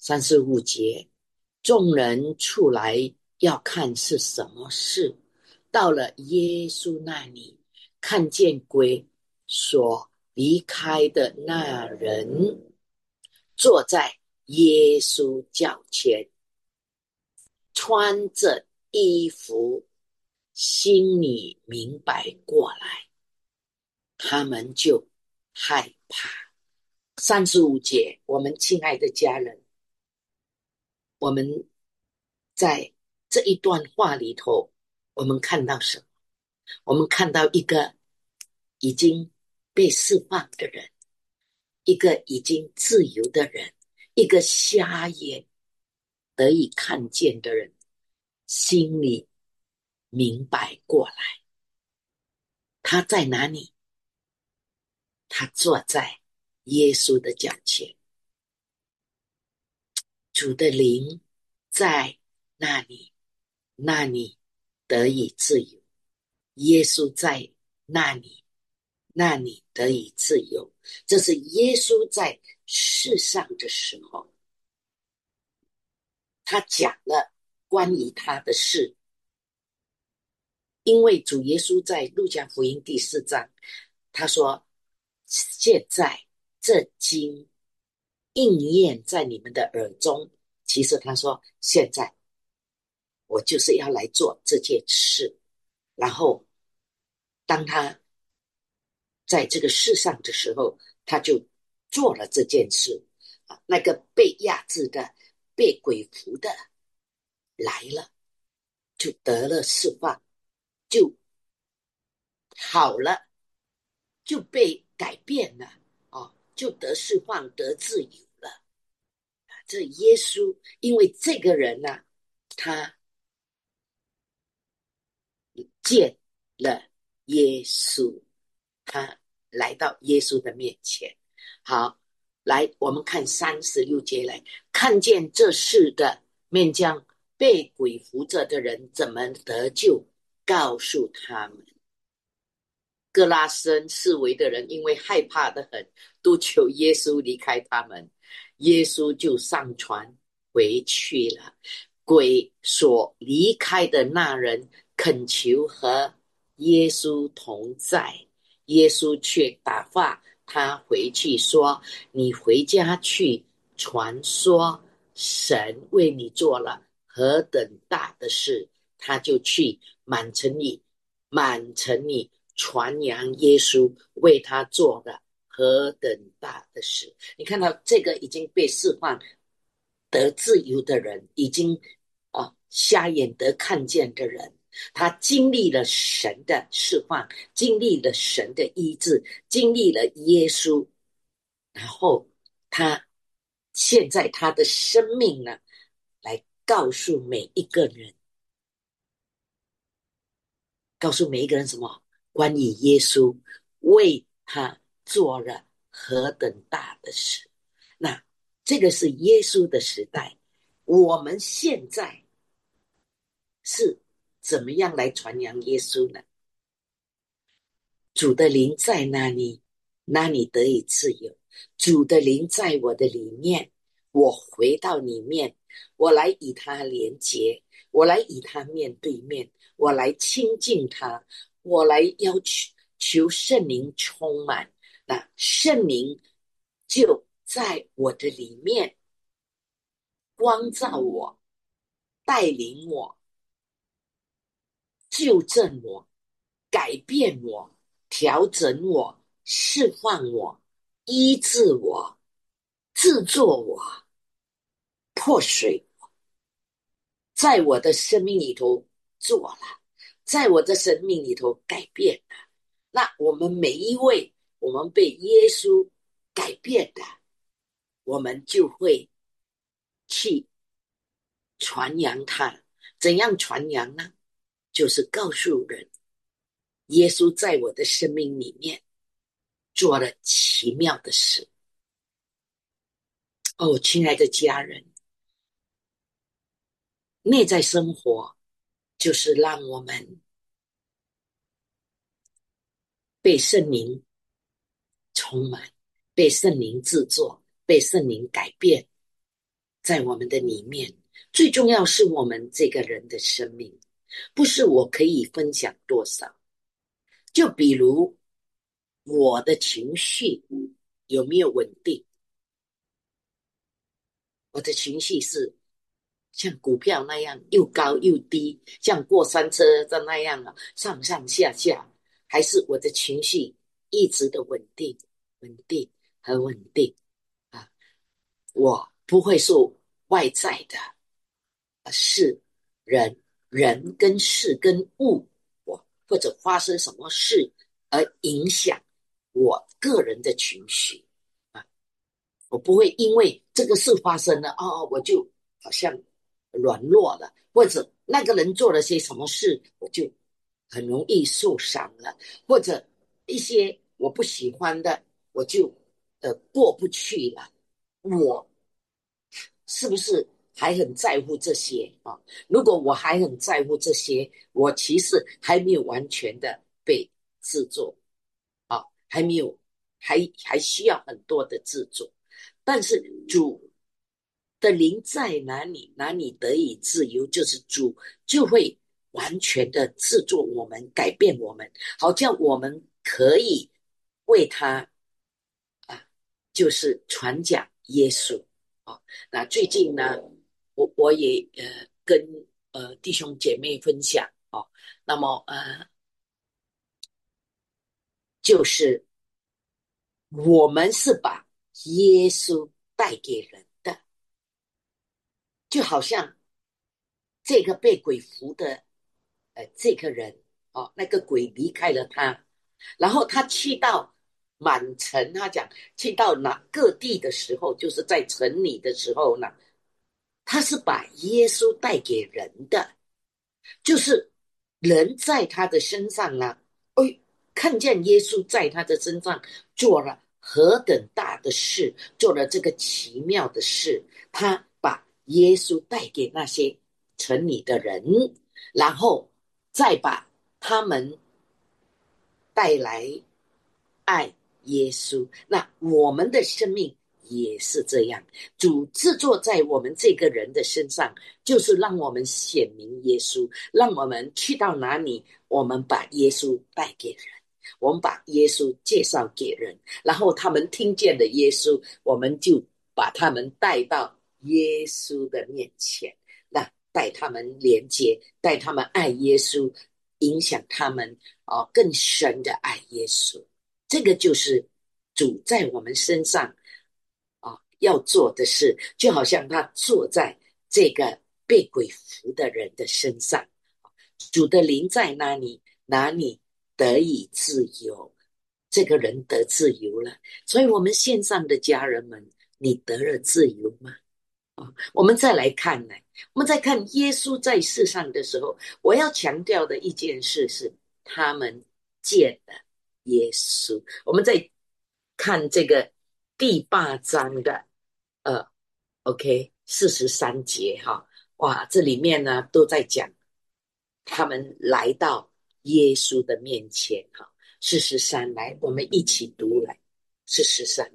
三十五节，众人出来要看是什么事，到了耶稣那里，看见鬼所离开的那人坐在耶稣脚前，穿着衣服，心里明白过来，他们就害怕。三十五节，我们亲爱的家人，我们在这一段话里头，我们看到什么？我们看到一个已经被释放的人，一个已经自由的人，一个瞎眼得以看见的人，心里明白过来。他在哪里？他坐在耶稣的脚前，主的灵在那里，那里得以自由。耶稣在那里，那里得以自由。这是耶稣在世上的时候，他讲了关于他的事。因为主耶稣在路加福音第四章，他说，现在这经应验在你们的耳中。其实他说，现在我就是要来做这件事。然后当他在这个世上的时候，他就做了这件事。那个被压制的、被鬼附的来了，就得了释放，就好了，就被改变了，哦，就得释放、得自由了。这耶稣，因为这个人呢、啊，他见了耶稣，他来到耶稣的面前。好，来，我们看三十六节来，看见这事的面将被鬼附着的人怎么得救，告诉他们。哥拉森四围的人因为害怕得很，都求耶稣离开他们，耶稣就上船回去了。鬼所离开的那人恳求和耶稣同在，耶稣却打发他回去说，你回家去传说神为你做了何等大的事。他就去满城里满城里传扬耶稣为他做了何等大的事。你看到这个已经被释放得自由的人，已经啊瞎眼得看见的人，他经历了神的释放，经历了神的医治，经历了耶稣，然后他现在他的生命呢，来告诉每一个人，告诉每一个人什么？关于耶稣为他做了何等大的事。那这个是耶稣的时代，我们现在是怎么样来传扬耶稣呢？主的灵在那里，那里得以自由。主的灵在我的里面，我回到里面，我来与他连结，我来与他面对面，我来亲近他，我来要求求圣灵充满。那圣灵就在我的里面光照我，带领我，纠正我，改变我，调整我，释放我，医治我，制作我，破碎我，在我的生命里头做了，在我的生命里头改变了。那我们每一位，我们被耶稣改变的，我们就会去传扬他。怎样传扬呢？就是告诉人，耶稣在我的生命里面做了奇妙的事。哦，亲爱的家人，内在生活就是让我们被圣灵充满，被圣灵制作，被圣灵改变。 在我们的里面。最重要是我们这个人的生命，不是我可以分享多少。就比如我的情绪有没有稳定？我的情绪是像股票那样又高又低，像过山车的那样啊，上上下下，还是我的情绪一直的稳定、稳定、很稳定啊？我不会受外在的事、人、人跟事跟物，我或者发生什么事而影响我个人的情绪啊。我不会因为这个事发生了，哦，我就好像软弱了，或者那个人做了些什么事，我就很容易受伤了，或者一些我不喜欢的，我就呃过不去了。我是不是还很在乎这些啊？如果我还很在乎这些，我其实还没有完全的被制作啊，还没有，还还需要很多的制作。但是主的灵在哪里，哪里得以自由，就是主就会完全的制作我们，改变我们，好像我们可以为他啊，就是传讲耶稣啊。那最近呢，我我也呃跟呃弟兄姐妹分享哦，那么呃就是我们是把耶稣带给人的，就好像这个被鬼附的呃这个人哦，那个鬼离开了他，然后他去到满城，他讲去到哪各地的时候，就是在城里的时候呢，他是把耶稣带给人的，就是人在他的身上呢，哎，看见耶稣在他的身上做了何等大的事，做了这个奇妙的事，他把耶稣带给那些城里的人，然后再把他们带来爱耶稣。那我们的生命也是这样，主制作在我们这个人的身上，就是让我们显明耶稣，让我们去到哪里，我们把耶稣带给人，我们把耶稣介绍给人，然后他们听见了耶稣，我们就把他们带到耶稣的面前，那带他们连接，带他们爱耶稣，影响他们啊、呃更深的爱耶稣。这个就是主在我们身上啊、呃要做的事，就好像他坐在这个被鬼附的人的身上，主的灵在哪里，哪里得以自由，这个人得自由了。所以我们线上的家人们，你得了自由吗？啊，我们再来看呢，我们再看耶稣在世上的时候，我要强调的一件事是，他们见了耶稣。我们再看这个第八章的呃，OK，四十三节哈，哇，这里面呢都在讲他们来到耶稣的面前哈。四十三，来，我们一起读来，四十三。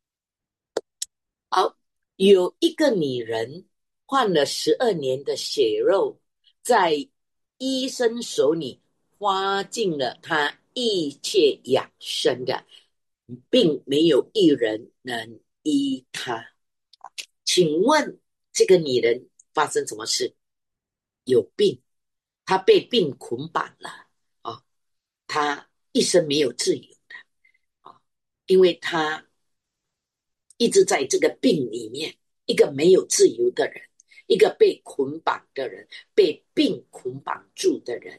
好，有一个女人患了十二年的血肉，在医生手里花尽了她一切养生的，并没有一人能医她。请问这个女人发生什么事？有病，她被病捆绑了啊、哦，她一生没有自由的啊、哦，因为她一直在这个病里面，一个没有自由的人，一个被捆绑的人，被病捆绑住的人。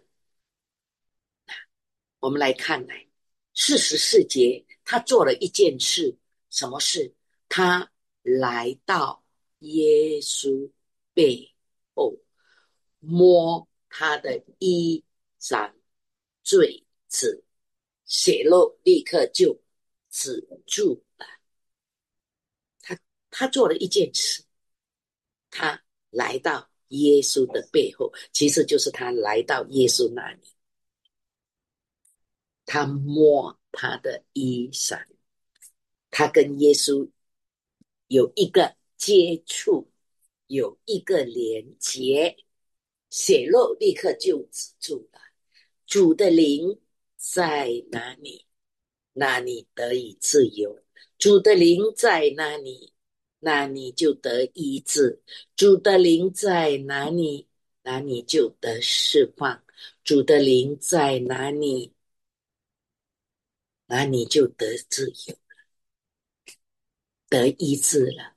我们来看来，四十四节，他做了一件事，什么事？他来到耶稣背后，摸他的衣裳，坠止，血肉立刻就止住了。他他做了一件事，他来到耶稣的背后，其实就是他来到耶稣那里，他摸他的衣裳，他跟耶稣有一个接触， 有一个连结，血肉立刻就止住了。主的灵在哪里，那里得以自由；主的灵在哪里，那里就得医治；主的灵在哪里，那里就得释放；主的灵在哪里，那里就得自由，得医治了。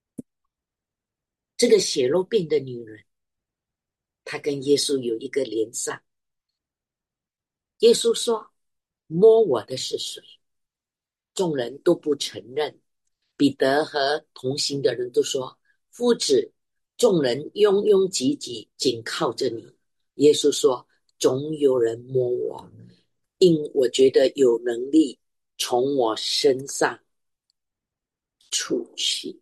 这个血肉病的女人，她跟耶稣有一个连上。耶稣说：摸我的是谁？众人都不承认。彼得和同行的人都说：夫子，众人拥拥挤挤，紧靠着你。耶稣说：总有人摸我，因我觉得有能力从我身上出去。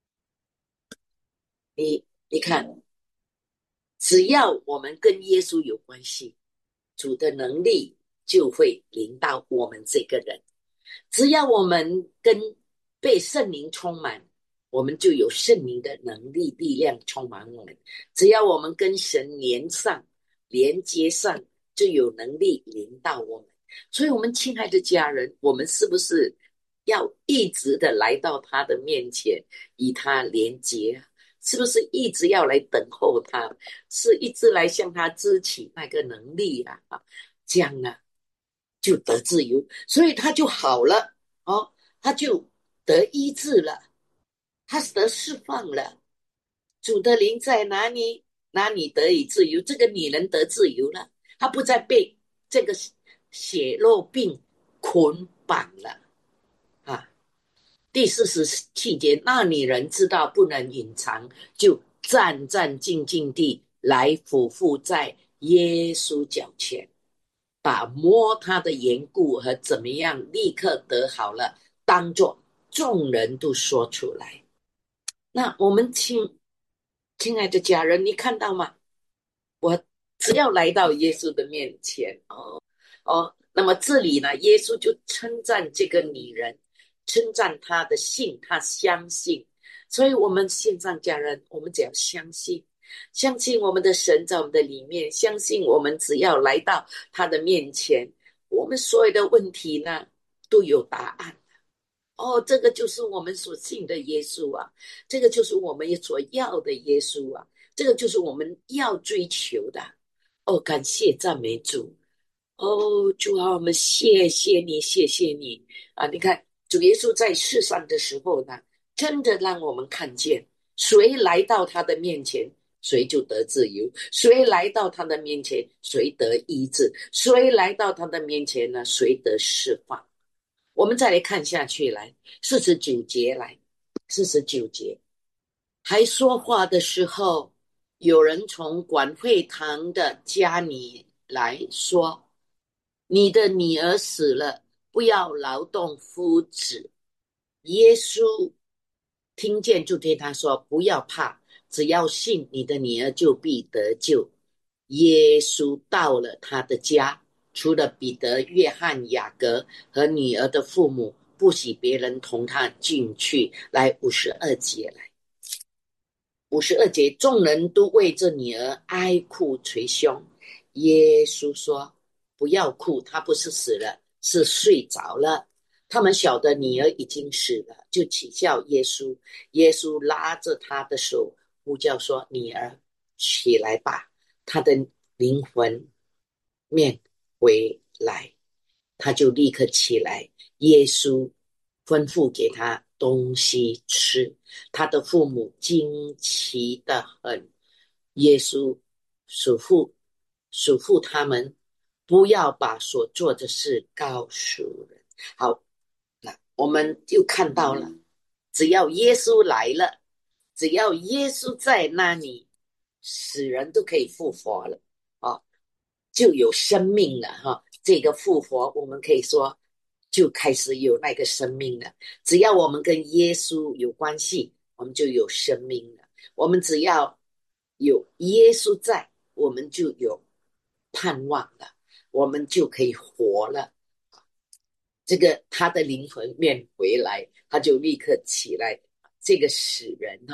你你看，只要我们跟耶稣有关系，主的能力就会临到我们这个人。只要我们跟被圣灵充满，我们就有圣灵的能力力量充满我们。只要我们跟神连上连接上，就有能力临到我们。所以我们亲爱的家人，我们是不是要一直的来到他的面前，与他连接？是不是一直要来等候他？是一直来向他支起那个能力啊？这样呢，就得自由，所以他就好了哦，他就得医治了，他得释放了。主的灵在哪里，哪里得以自由？这个女人得自由了，她不再被这个血肉病捆绑了啊。第四十七节，那女人知道不能隐藏，就战战兢兢地来俯伏在耶稣脚前，把摸他的缘故和怎么样立刻得好了当作众人都说出来。那我们亲亲爱的家人，你看到吗？我只要来到耶稣的面前，哦哦，那么这里呢，耶稣就称赞这个女人，称赞她的信，她相信。所以我们线上家人，我们只要相信，相信我们的神在我们的里面，相信我们只要来到他的面前，我们所有的问题呢都有答案。哦，这个就是我们所信的耶稣啊，这个就是我们所要的耶稣啊，这个就是我们要追求的。哦，感谢赞美主。哦，主啊，我们谢谢你，谢谢你啊！你看，主耶稣在世上的时候呢，真的让我们看见，谁来到他的面前，谁就得自由；谁来到他的面前，谁得医治；谁来到他的面前呢，谁得释放。我们再来看下去，来四十九节，来四十九节，还说话的时候，有人从管会堂的家里来说：你的女儿死了，不要劳动夫子。耶稣听见就对他说：不要怕，只要信，你的女儿就必得救。耶稣到了他的家，除了彼得、约翰、雅各和女儿的父母，不许别人同他进去。来五十二节，来五十二节，众人都为这女儿哀哭捶胸。耶稣说：不要哭，她不是死了，是睡着了。他们晓得女儿已经死了，就取笑耶稣。耶稣拉着她的手，呼叫说：女儿，起来吧。她的灵魂面回来，她就立刻起来。耶稣吩咐给她东西吃，她的父母惊奇的很。耶稣嘱咐嘱咐他们，不要把所做的事告诉人。好，那我们就看到了，只要耶稣来了，只要耶稣在那里，死人都可以复活了啊，就有生命了哈。这个复活，我们可以说就开始有那个生命了。只要我们跟耶稣有关系，我们就有生命了。我们只要有耶稣在，我们就有盼望了，我们就可以活了。这个他的灵魂面回来，他就立刻起来。这个死人哈、哦，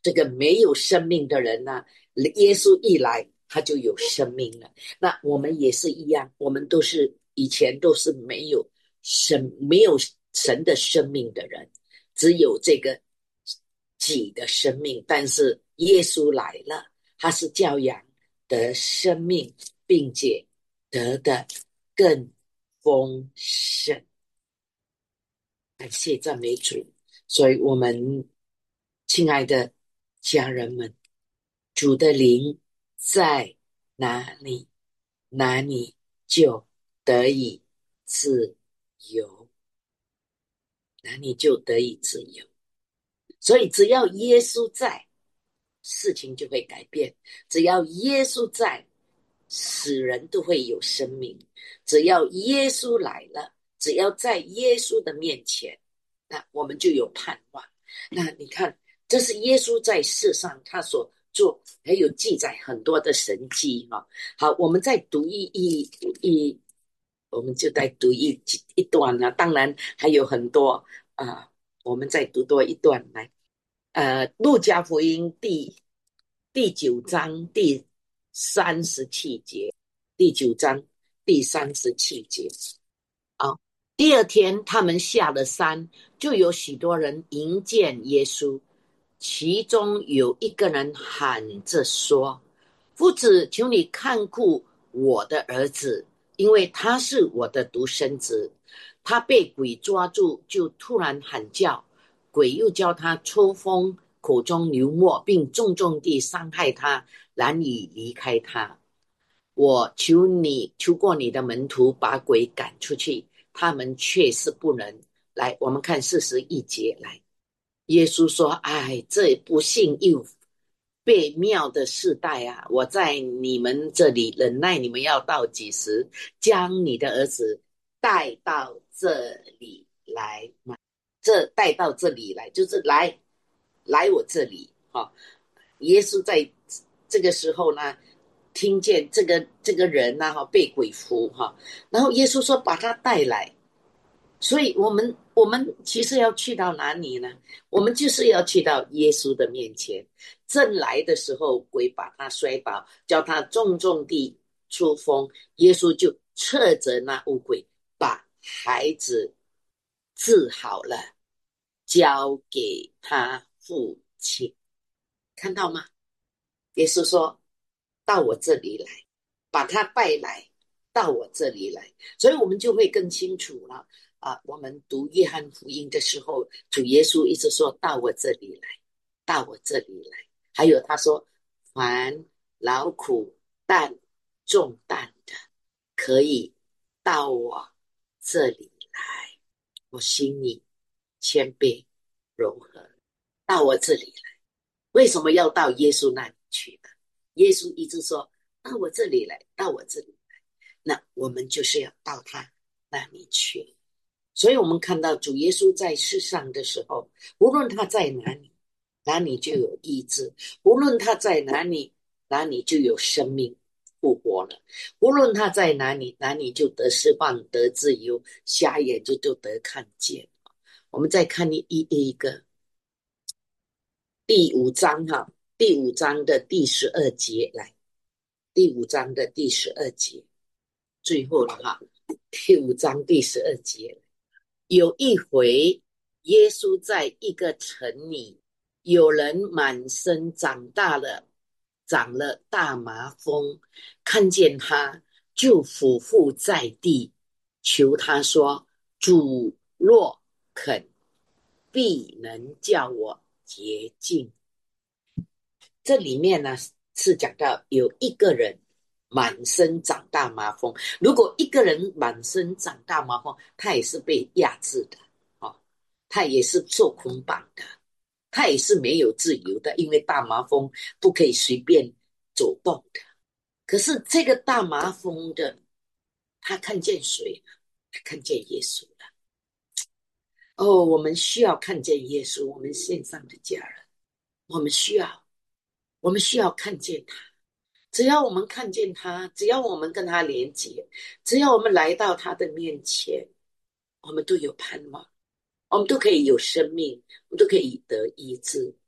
这个没有生命的人呢、啊，耶稣一来他就有生命了。那我们也是一样，我们都是以前都是没有神没有神的生命的人，只有这个己的生命。但是耶稣来了，他是教养得生命，并且得的更丰盛。感谢赞美主。所以我们亲爱的家人们，主的灵在哪里，哪里就得以自由，哪里就得以自由。所以只要耶稣在，事情就会改变。只要耶稣在，死人都会有生命。只要耶稣来了，只要在耶稣的面前，那我们就有盼望。那你看，这是耶稣在世上他所做，还有记载很多的神迹哈。好，我们再读一一一，我们就再读一一段呢。当然还有很多啊、呃，我们再读多一段来。呃，路加福音第第九章第三十七节，第九章第三十七节。啊，第二天他们下了山，就有许多人迎见耶稣，其中有一个人喊着说：夫子，求你看顾我的儿子，因为他是我的独生子。他被鬼抓住，就突然喊叫，鬼又叫他抽风，口中流沫，并重重地伤害他，难以离开他。我求你，求过你的门徒把鬼赶出去，他们却是不能。来，我们看四十一节来。耶稣说：哎，这不幸又悖谬的世代啊！我在你们这里忍耐你们要到几时？将你的儿子带到这里来嘛？这带到这里来，就是来来我这里哈、哦。耶稣在这个时候呢，听见这个这个人呢、啊、被鬼附哈，然后耶稣说把他带来。所以我们我们其实要去到哪里呢？我们就是要去到耶稣的面前。正来的时候，鬼把他摔倒，叫他重重地出风，耶稣就斥责那污鬼，把孩子治好了，交给他父亲。看到吗？耶稣说到我这里来，把他带来到我这里来。所以我们就会更清楚了啊！我们读约翰福音的时候，主耶稣一直说到我这里来，到我这里来。还有他说，凡劳苦担重担的，可以到我这里来，我心里谦卑柔和，到我这里来。为什么要到耶稣那里去呢？耶稣一直说到我这里来，到我这里来，那我们就是要到他那里去。所以我们看到主耶稣在世上的时候，无论他在哪里，哪里就有医治；无论他在哪里，哪里就有生命复活了；无论他在哪里，哪里就得释放、得自由，瞎眼就就得看见。我们再看一一一个第五章哈，第五章的第十二节来，第五章的第十二节，最后了哈，第五章第十二节。有一回，耶稣在一个城里，有人满身长大了，长了大麻风，看见他就俯伏在地，求他说：主若肯，必能叫我洁净。这里面呢是讲到有一个人满身长大麻风。如果一个人满身长大麻风，他也是被压制的、哦、他也是受捆绑的，他也是没有自由的，因为大麻风不可以随便走动的。可是这个大麻风的，他看见谁呢？他看见耶稣了。哦，我们需要看见耶稣，我们线上的家人，我们需要我们需要看见他。只要我们看见他，只要我们跟他连接，只要我们来到他的面前，我们都有盼望，我们都可以有生命，我们都可以得医治。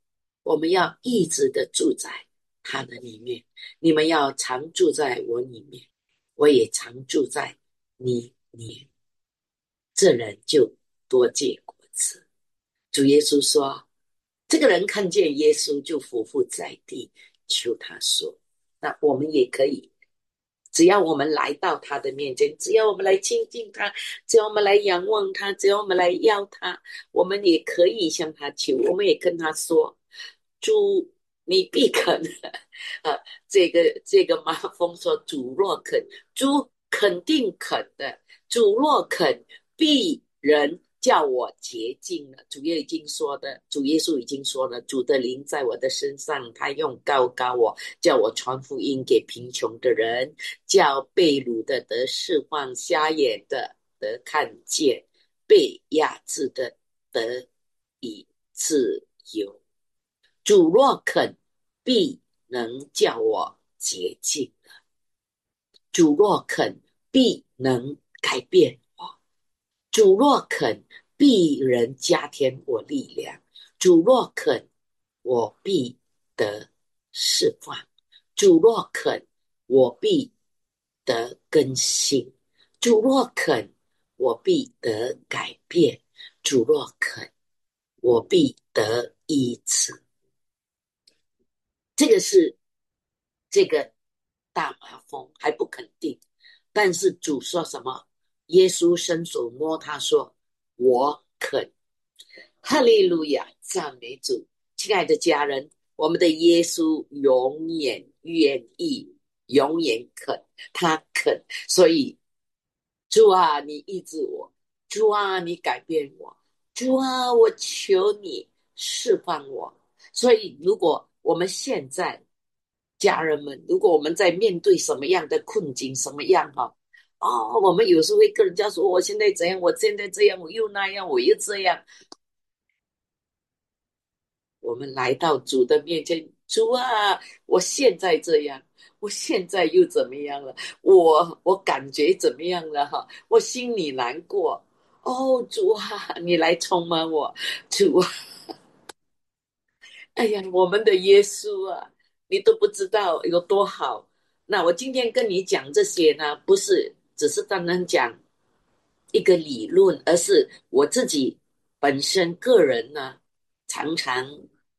我们要一直的住在他的里面。你们要常住在我里面，我也常住在你里面，这人就多结果子。主耶稣说，这个人看见耶稣就俯伏在地求他说，那我们也可以，只要我们来到他的面前，只要我们来亲近他，只要我们来仰望他，只要我们来要他，我们也可以向他求，我们也跟他说，主你必肯呃，这个这个马蜂说，主若肯，主肯定肯的，主若肯，必人叫我洁净了。主耶已经说的，主耶稣已经说了，主的灵在我的身上，他用膏膏我，叫我传福音给贫穷的人，叫被掳的得释放，瞎眼的得看见，被压制的得以自由。主若肯，必能叫我洁净了。主若肯，必能改变我。主若肯，必人加添我力量。主若肯，我必得释放。主若肯，我必得更新。主若肯，我必得改变。主若肯，我必得医治。这个是这个大麻风还不肯定，但是主说什么？耶稣伸手摸他说，我肯。哈利路亚，赞美主。亲爱的家人，我们的耶稣永远愿意，永远肯，他肯。所以主啊，你医治我，主啊，你改变我，主啊，我求你释放我。所以如果我们现在家人们，如果我们在面对什么样的困境，什么样哈、哦，我们有时候会跟人家说，我现在怎样，我现在这样，我又那样，我又这样。我们来到主的面前，主啊，我现在这样，我现在又怎么样了？我我感觉怎么样了哈？我心里难过。哦，主啊，你来充满我，主啊，哎呀，我们的耶稣啊，你都不知道有多好。那我今天跟你讲这些呢，不是只是单单讲一个理论，而是我自己本身个人呢，常常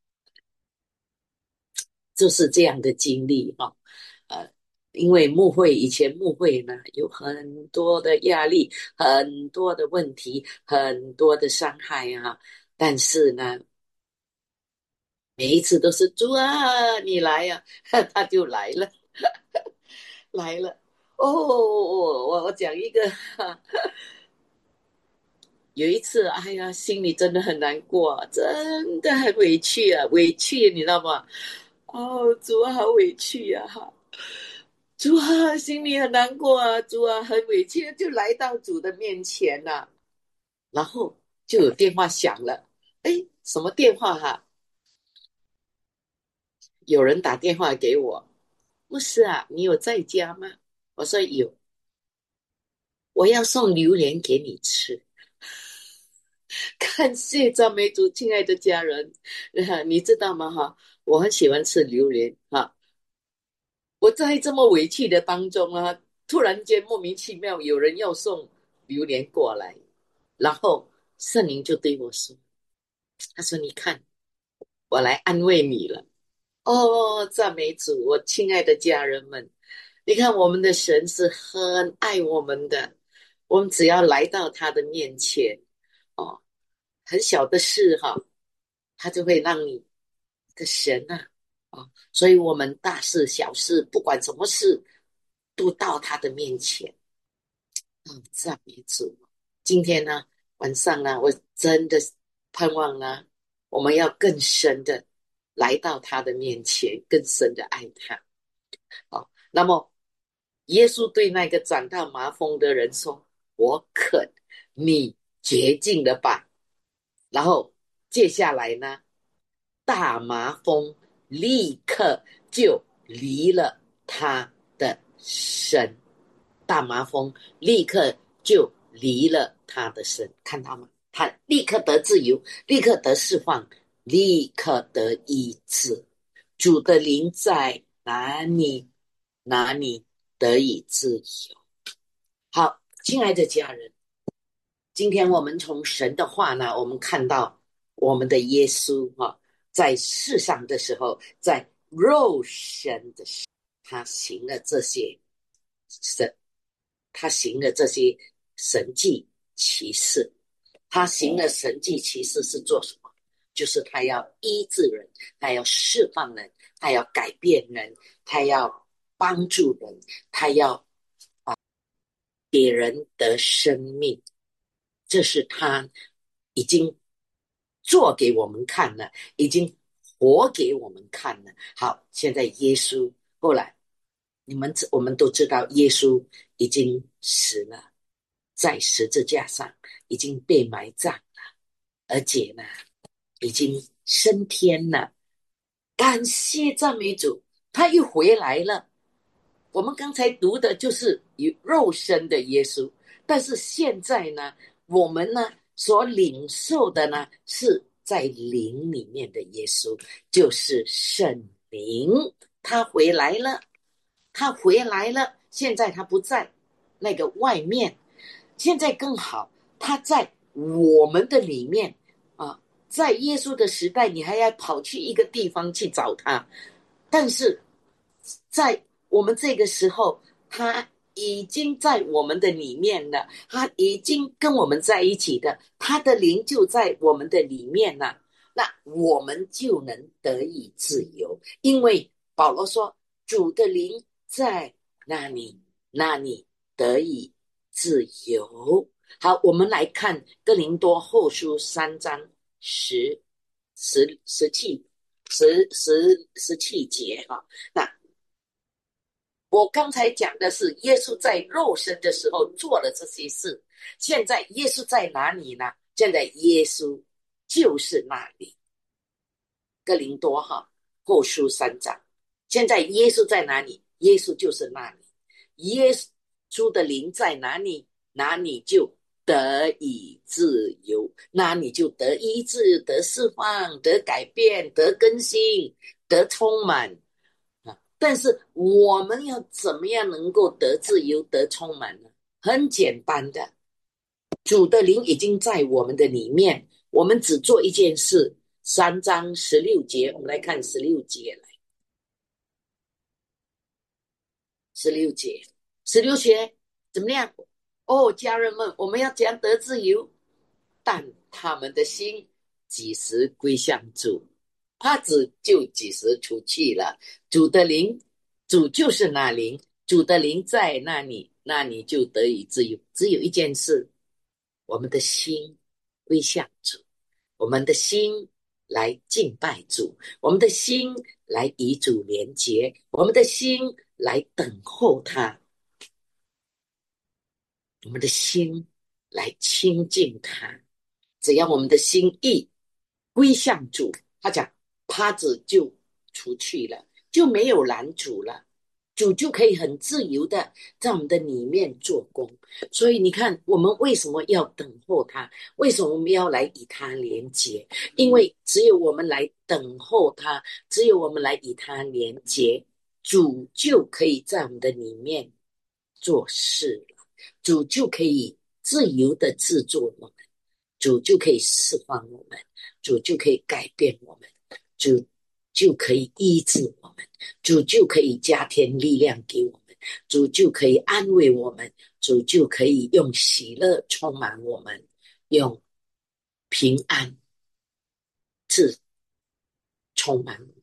就是这样的经历哈、哦。呃，因为牧会以前牧会呢，有很多的压力，很多的问题，很多的伤害啊。但是呢，每一次都是主啊，你来呀、啊，他就来了，来了。哦，我我讲一个，有一次，哎呀，心里真的很难过，真的很委屈啊，委屈，你知道吗？哦，主啊，好委屈呀、啊，主啊，心里很难过啊，主啊，很委屈，就来到主的面前呐、啊，然后就有电话响了，哎，什么电话哈、啊？有人打电话给我，牧师啊，你有在家吗？我说有，我要送榴莲给你吃。感谢赞美主，亲爱的家人，呃你知道吗？哈，我很喜欢吃榴莲哈。我在这么委屈的当中啊，突然间莫名其妙有人要送榴莲过来，然后圣灵就对我说：“他说你看，我来安慰你了。”哦，赞美主，我亲爱的家人们，你看我们的神是很爱我们的，我们只要来到他的面前，哦，很小的事哈，他就会让你的神啊，哦，所以我们大事小事，不管什么事，都到他的面前。嗯，赞美主。今天呢，晚上呢，我真的盼望呢，我们要更深的来到他的面前，更深的爱他。好，那么耶稣对那个长大麻风的人说：“我肯，你洁净了吧。”然后接下来呢，大麻风立刻就离了他的身，大麻风立刻就离了他的身，看到吗？他立刻得自由，立刻得释放， 立刻得医治。主的灵在哪里，哪里得以自由。好，亲爱的家人，今天我们从神的话呢，我们看到我们的耶稣啊，在世上的时候，在肉身的时候，他行了这些神，他行了这些神迹奇事。他行了神迹奇事是做什么？就是他要医治人，他要释放人，他要改变人，他要帮助人，他要给人得生命。这是他已经做给我们看了，已经活给我们看了。好，现在耶稣后来，你们我们都知道，耶稣已经死了，在十字架上已经被埋葬了，而且呢，已经升天了。感谢赞美主，他又回来了。我们刚才读的就是有肉身的耶稣，但是现在呢，我们呢所领受的呢是在灵里面的耶稣，就是圣灵。他回来了，他回来了，现在他不在那个外面，现在更好，他在我们的里面啊。在耶稣的时代，你还要跑去一个地方去找他，但是在我们这个时候，他已经在我们的里面了，他已经跟我们在一起的，他的灵就在我们的里面了，那我们就能得以自由。因为保罗说，主的灵在那里，那里得以自由。好，我们来看哥林多后书三章十、十、十七、十、十、十七节哈。那我刚才讲的是耶稣在肉身的时候做了这些事，现在耶稣在哪里呢？现在耶稣就是那里。哥林多哈后书三章，现在耶稣在哪里？耶稣就是那里。耶稣的灵在哪里？哪里就得以自由，那你就得医治，得释放，得改变，得更新，得充满。但是我们要怎么样能够得自由、得充满呢？很简单的，主的灵已经在我们的里面，我们只做一件事。三章十六节，我们来看十六节来。十六节，十六节怎么样？哦，家人们，我们要怎样得自由？但他们的心几时归向主，帕子就几时出去了。主的灵，主就是那灵，主的灵在那里，那里就得以自由。只有一件事，我们的心归向主，我们的心来敬拜主，我们的心来与主连结，我们的心来等候他，我们的心来亲近他。只要我们的心意归向主，他讲他子就出去了，就没有拦阻了，主就可以很自由的在我们的里面做工。所以你看，我们为什么要等候他？为什么我们要来与他连接？因为只有我们来等候他，只有我们来与他连接，主就可以在我们的里面做事了，主就可以自由的制作我们，主就可以释放我们，主就可以改变我们，主就可以医治我们，主就可以加添力量给我们，主就可以安慰我们，主就可以用喜乐充满我们，用平安自充满我们。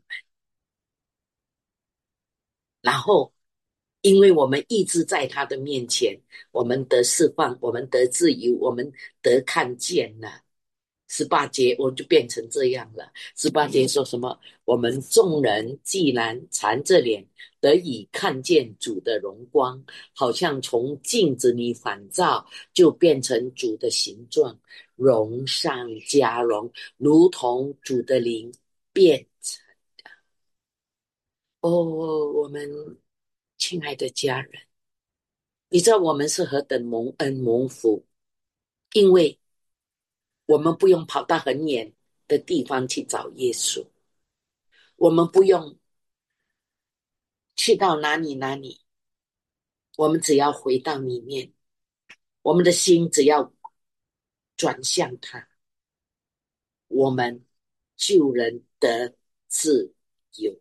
然后因为我们一直在他的面前，我们得释放，我们得自由，我们得看见了。十八节我就变成这样了。十八节说什么？我们众人既然缠着脸，得以看见主的荣光，好像从镜子里反照，就变成主的形状，荣上加荣，如同主的灵变成的。哦，我们亲爱的家人，你知道我们是何等蒙恩蒙福，因为我们不用跑到很远的地方去找耶稣。我们不用去到哪里哪里，我们只要回到里面，我们的心只要转向他，我们就能得自由。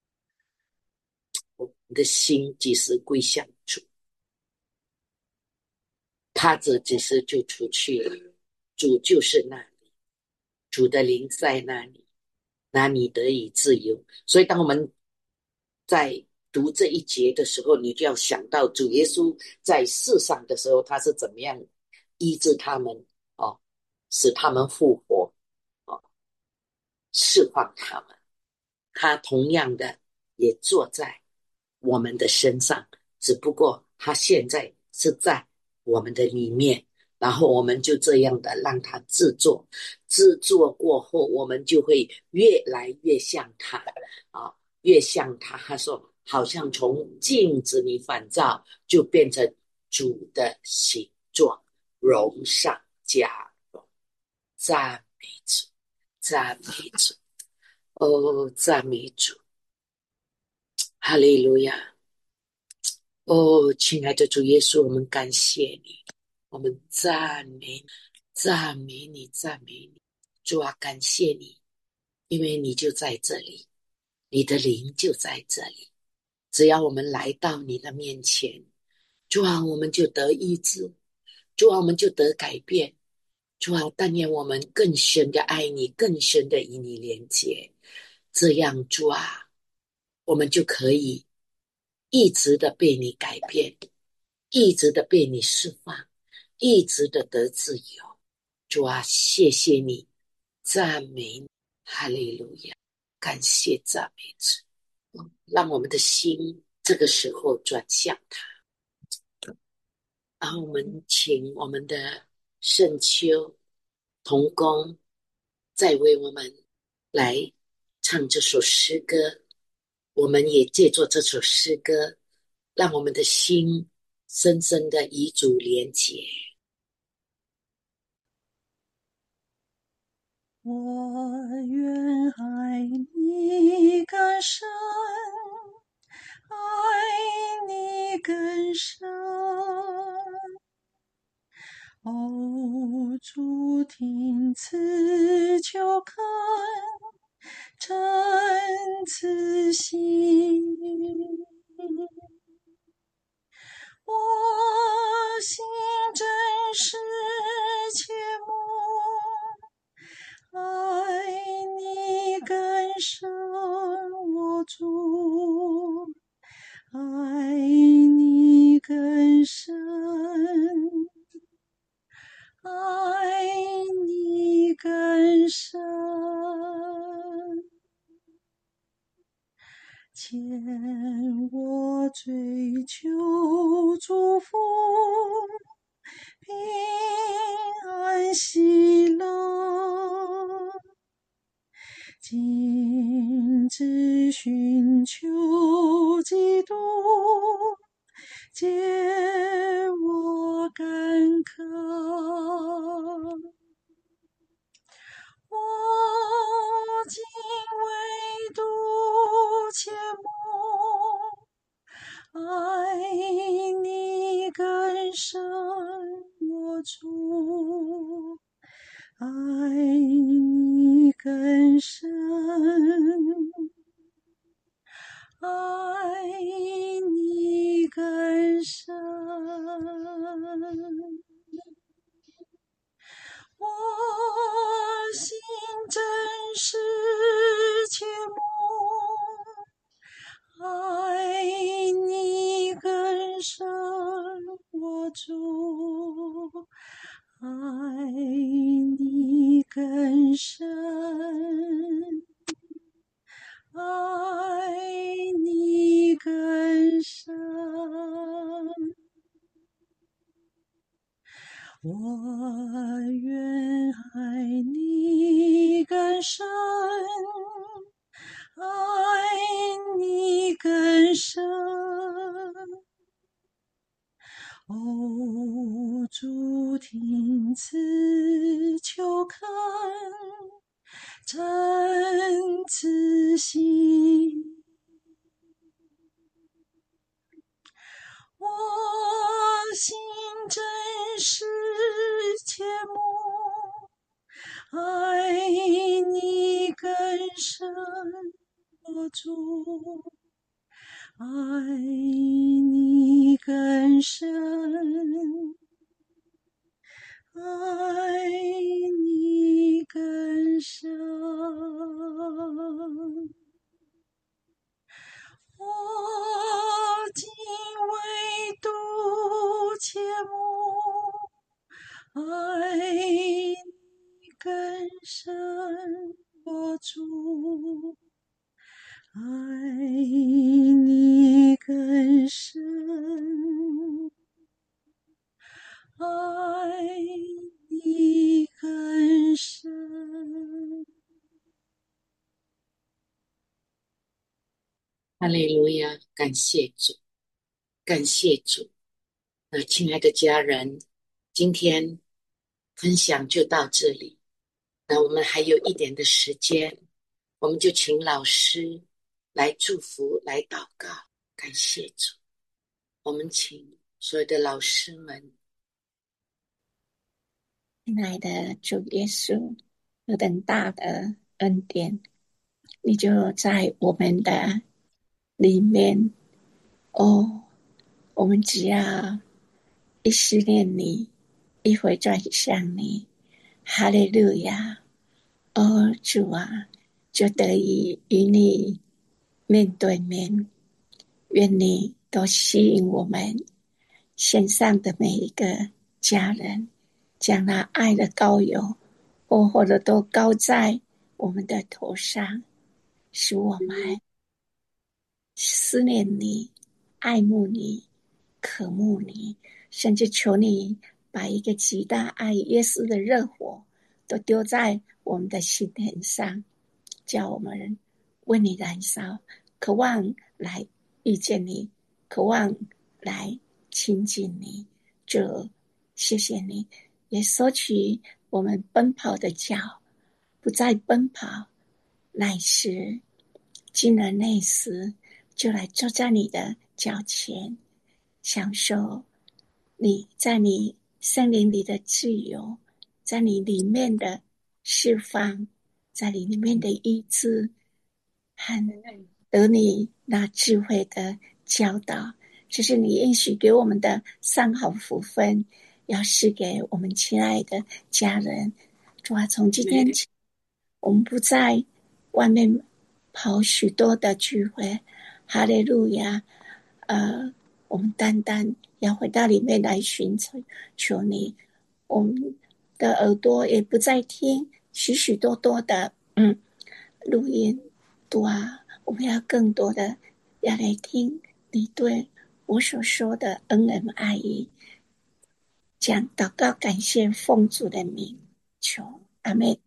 我们的心即使归向主，他这只是就出去了，主就是那里，主的灵在那里，那里得以自由。所以当我们在读这一节的时候，你就要想到主耶稣在世上的时候，他是怎么样医治他们哦，使他们复活哦，释放他们。他同样的也坐在我们的身上，只不过他现在是在我们的里面，然后我们就这样的让他制作，制作过后，我们就会越来越像他啊，越像他。他说，好像从镜子里反照，就变成主的形状，荣上加荣。赞美主，赞美主，哦，赞美主，哈利路亚。哦，亲爱的主耶稣，我们感谢你，我们赞美赞美你，赞美你。主啊，感谢你，因为你就在这里，你的灵就在这里。只要我们来到你的面前，主啊，我们就得医治，主啊，我们就得改变。主啊，但愿我们更深的爱你，更深的与你连接。这样，主啊，我们就可以一直的被你改变，一直的被你释放，一直的得自由。主啊，谢谢你，赞美你，哈利路亚，感谢赞美主，让我们的心这个时候转向他。然后我们请我们的圣秋同工再为我们来唱这首诗歌，我们也借助这首诗歌，让我们的心深深的与主连结。 我愿爱你更深，爱你更深。哦，主听此求恳，真此心。我心真实切慕，爱你更深，我主，爱你更深，爱你更深。牵我追求祝福，平安喜乐，今只寻求基督，解我干渴。我今唯独切慕，爱你更深，我主，爱你更深，爱你更深。我心真实切慕，爱你更深，我主，爱你更深，爱你更深。我愿爱你更深，爱你更深。哦，主听此求恳， 世切慕，爱你更深，我主，爱你更深，爱你更深。我今唯独切慕，爱你更深，我主，爱你更深，爱你更深。 哈利路亚，感谢主，感谢主。那亲爱的家人，今天分享就到这里。那我们还有一点的时间，我们就请老师来祝福，来祷告。感谢主，我们请所有的老师们。 亲爱的主耶稣，何等大的恩典，你就在我们的里面哦，我们只要一思念你，一回转向你，哈利路亚！哦，主啊，就得以与你面对面。愿你都吸引我们线上的每一个家人，将那爱的膏油火火的都高在我们的头上，使我们思念你，爱慕你，渴慕你，甚至求你把一个极大爱耶稣的热火都丢在我们的心田上，叫我们为你燃烧，渴望来遇见你，渴望来亲近你。主，谢谢你，也索取我们奔跑的脚，不再奔跑，乃是进了内室，就来坐在你的脚前，享受你在你森林里的自由，在你里面的释放，在你里面的医治，和得你那智慧的教导，这是你应许给我们的上好福分，要赐给我们亲爱的家人。主啊，从今天起，我们不在外面跑许多的聚会，哈利路亚！呃，我们单单要回到里面来寻求求你，我们的耳朵也不再听许许多多的嗯录音，对啊，我们要更多的要来听你对我所说的恩恩爱意，讲祷告感谢奉主的名求，阿们。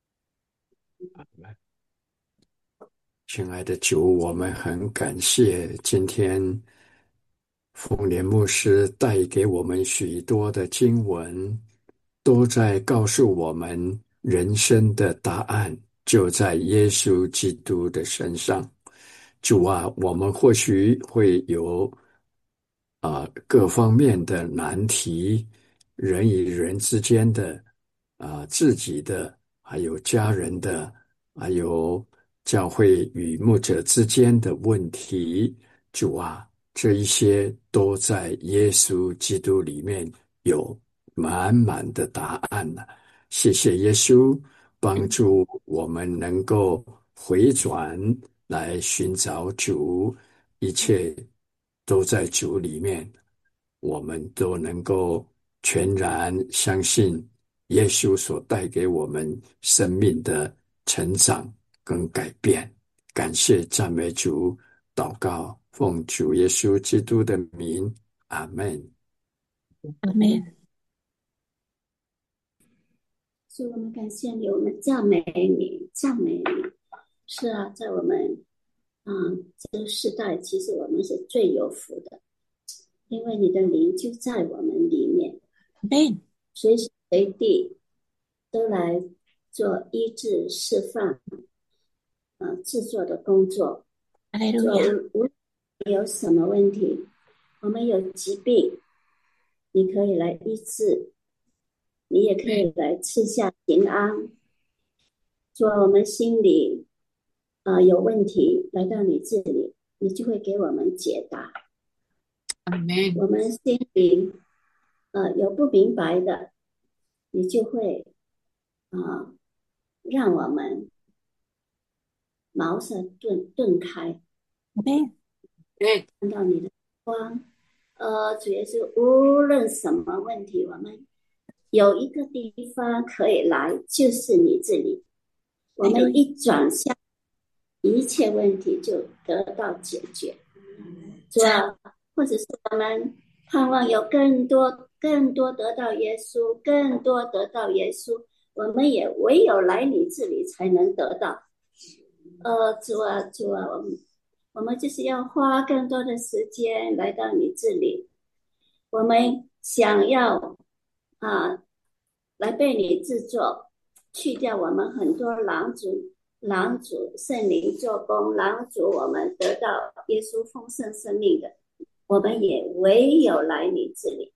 亲爱的主，我们很感谢今天凤莲牧师带给我们许多的经文，都在告诉我们人生的答案就在耶稣基督的身上。主啊，我们或许会有啊、呃各方面的难题，人与人之间的啊、呃自己的，还有家人的，还有教会与牧者之间的问题。主啊，这一些都在耶稣基督里面有满满的答案了。谢谢耶稣帮助我们能够回转来寻找主，一切都在主里面，我们都能够全然相信耶稣所带给我们生命的成长跟改变。感谢赞美主，祷告奉主耶稣基督的名，阿们。 阿们。 所以我们感谢你，我们赞美你，赞美你。是啊，在我们嗯这个时代，其实我们是最有福的，因为你的灵就在我们里面， amen， 随时随地都来做医治、释放、呃制作的工作。做哈利路亚， 无无有什么问题，我们有疾病， 你可以来医治，你也可以来赐下平安。主啊，我们心里呃有问题来到你这里，你就会给我们解答。 Amen. 我们心里呃有不明白的，你就会啊、呃、让我们茅塞顿顿开， Amen. 看到你的光。呃，主要是无论什么问题，我们有一个地方可以来，就是你这里。我们一转向，一切问题就得到解决。主啊，或者是我们盼望有更多、更多得到耶稣，更多得到耶稣，我们也唯有来你这里才能得到。呃，主啊，主啊，我们我们就是要花更多的时间来到你这里。我们想要啊，来被你制作，去掉我们很多狼主、狼主圣灵做工，狼主我们得到耶稣丰盛生命的，我们也唯有来你这里，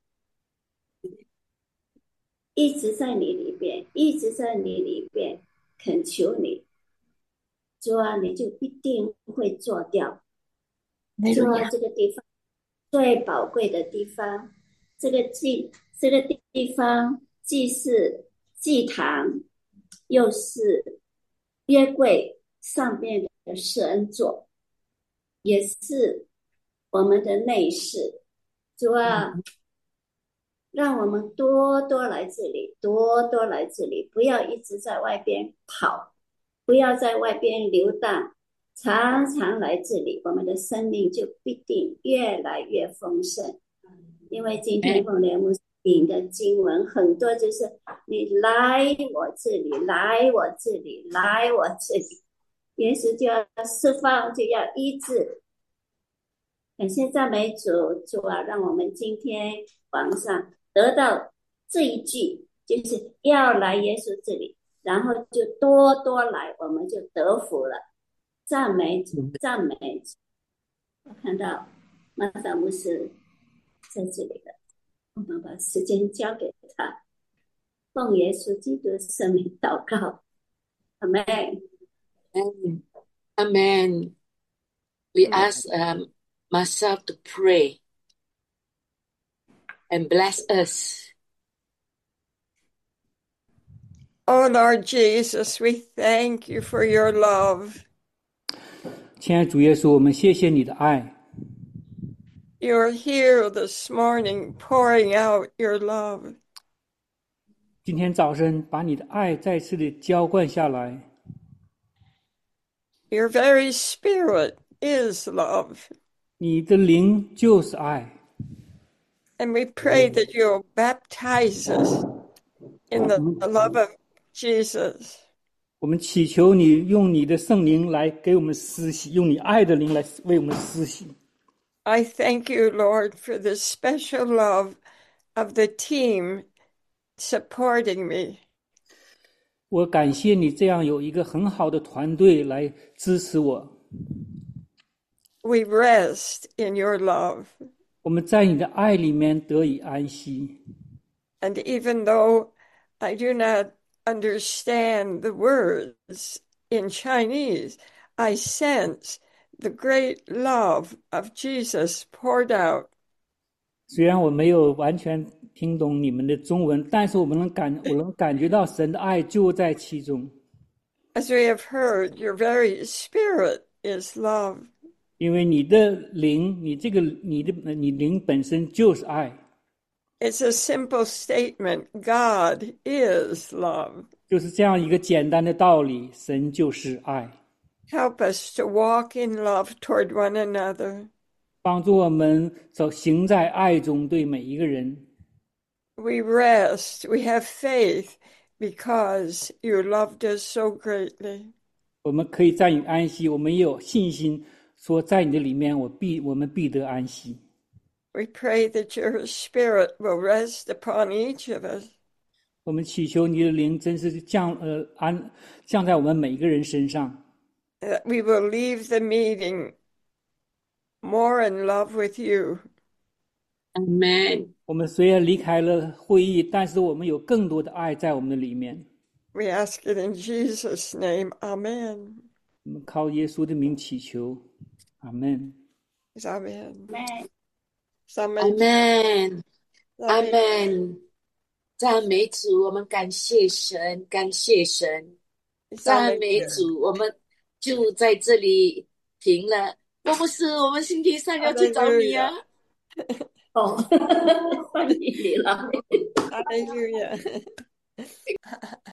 一直在你里边，一直在你里边恳求你。主啊，你就必定会做掉。主啊，这个地方最宝贵的地方，这个祭这个地方既是祭坛，又是约柜上面的施恩座，也是我们的内室。主啊，让我们多多来这里，多多来这里，不要一直在外边跑，不要在外边流荡，常常来这里，我们的生命就必定越来越丰盛。因为今天凤莲牧师引的经文很多，就是你来我这里，来我这里，来我这里，耶稣就要释放，就要医治。感谢赞美主，主啊，让我们今天晚上得到这一句，就是要来耶稣这里，然后就多多来，我们就得福了。赞美主，赞美主。我看到马萨牧师在这里了，我们把时间交给他，奉耶稣基督圣名祷告，阿门。 Amen. Amen. We ask um, myself to pray and bless us. Oh, Lord Jesus, we thank you for your love. 亲爱的主耶稣，我们谢谢你的爱。 You are here this morning pouring out your love. 今天早晨把你的爱再次的浇灌下来。 Your very spirit is love. 你的灵就是爱。 And we pray that you'll baptize us in the, the love of Jesus. 我们祈求你用你的圣灵来给我们施洗，用你爱的灵来为我们施洗。 I thank you, Lord, for the special love of the team supporting me. 我感谢你这样有一个很好的团队来支持我。 We rest in your love. 我们在你的爱里面得以安息。 And even though I do not understand the words in Chinese, I sense the great love of Jesus poured out. 虽然我没有完全听懂你们的中文，但是我们能感，我能感觉到神的爱就在其中。 As we have heard, your very spirit is love. 因为你的灵，你这个你的你灵本身就是爱。 It's a simple statement. God is love. 就是这样一个简单的道理，神就是爱。 Help us to walk in love toward one another. 帮助我们走行在爱中，对每一个人。 We rest, we have faith because you loved us so greatly. 我们可以在你安息，我们也有信心，说在你的里面，我必我们必得安息。 We pray that your spirit will rest upon each of us. 我们祈求你的灵真是降呃安降在我们每一个人身上。 That we will leave the meeting more in love with you. Amen。 我们虽然离开了会议，但是我们有更多的爱在我们的里面。 We ask it in Jesus' name. Amen. 我们靠耶稣的名祈求，阿门。 Amen. Amen. Amen。 Amen. Amen。赞美主，我们感谢神，感谢神，赞美主，我们就在这里停了。波牧师，我们星期三要去找你啊！ 哦，欢迎你来。 Hallelujah.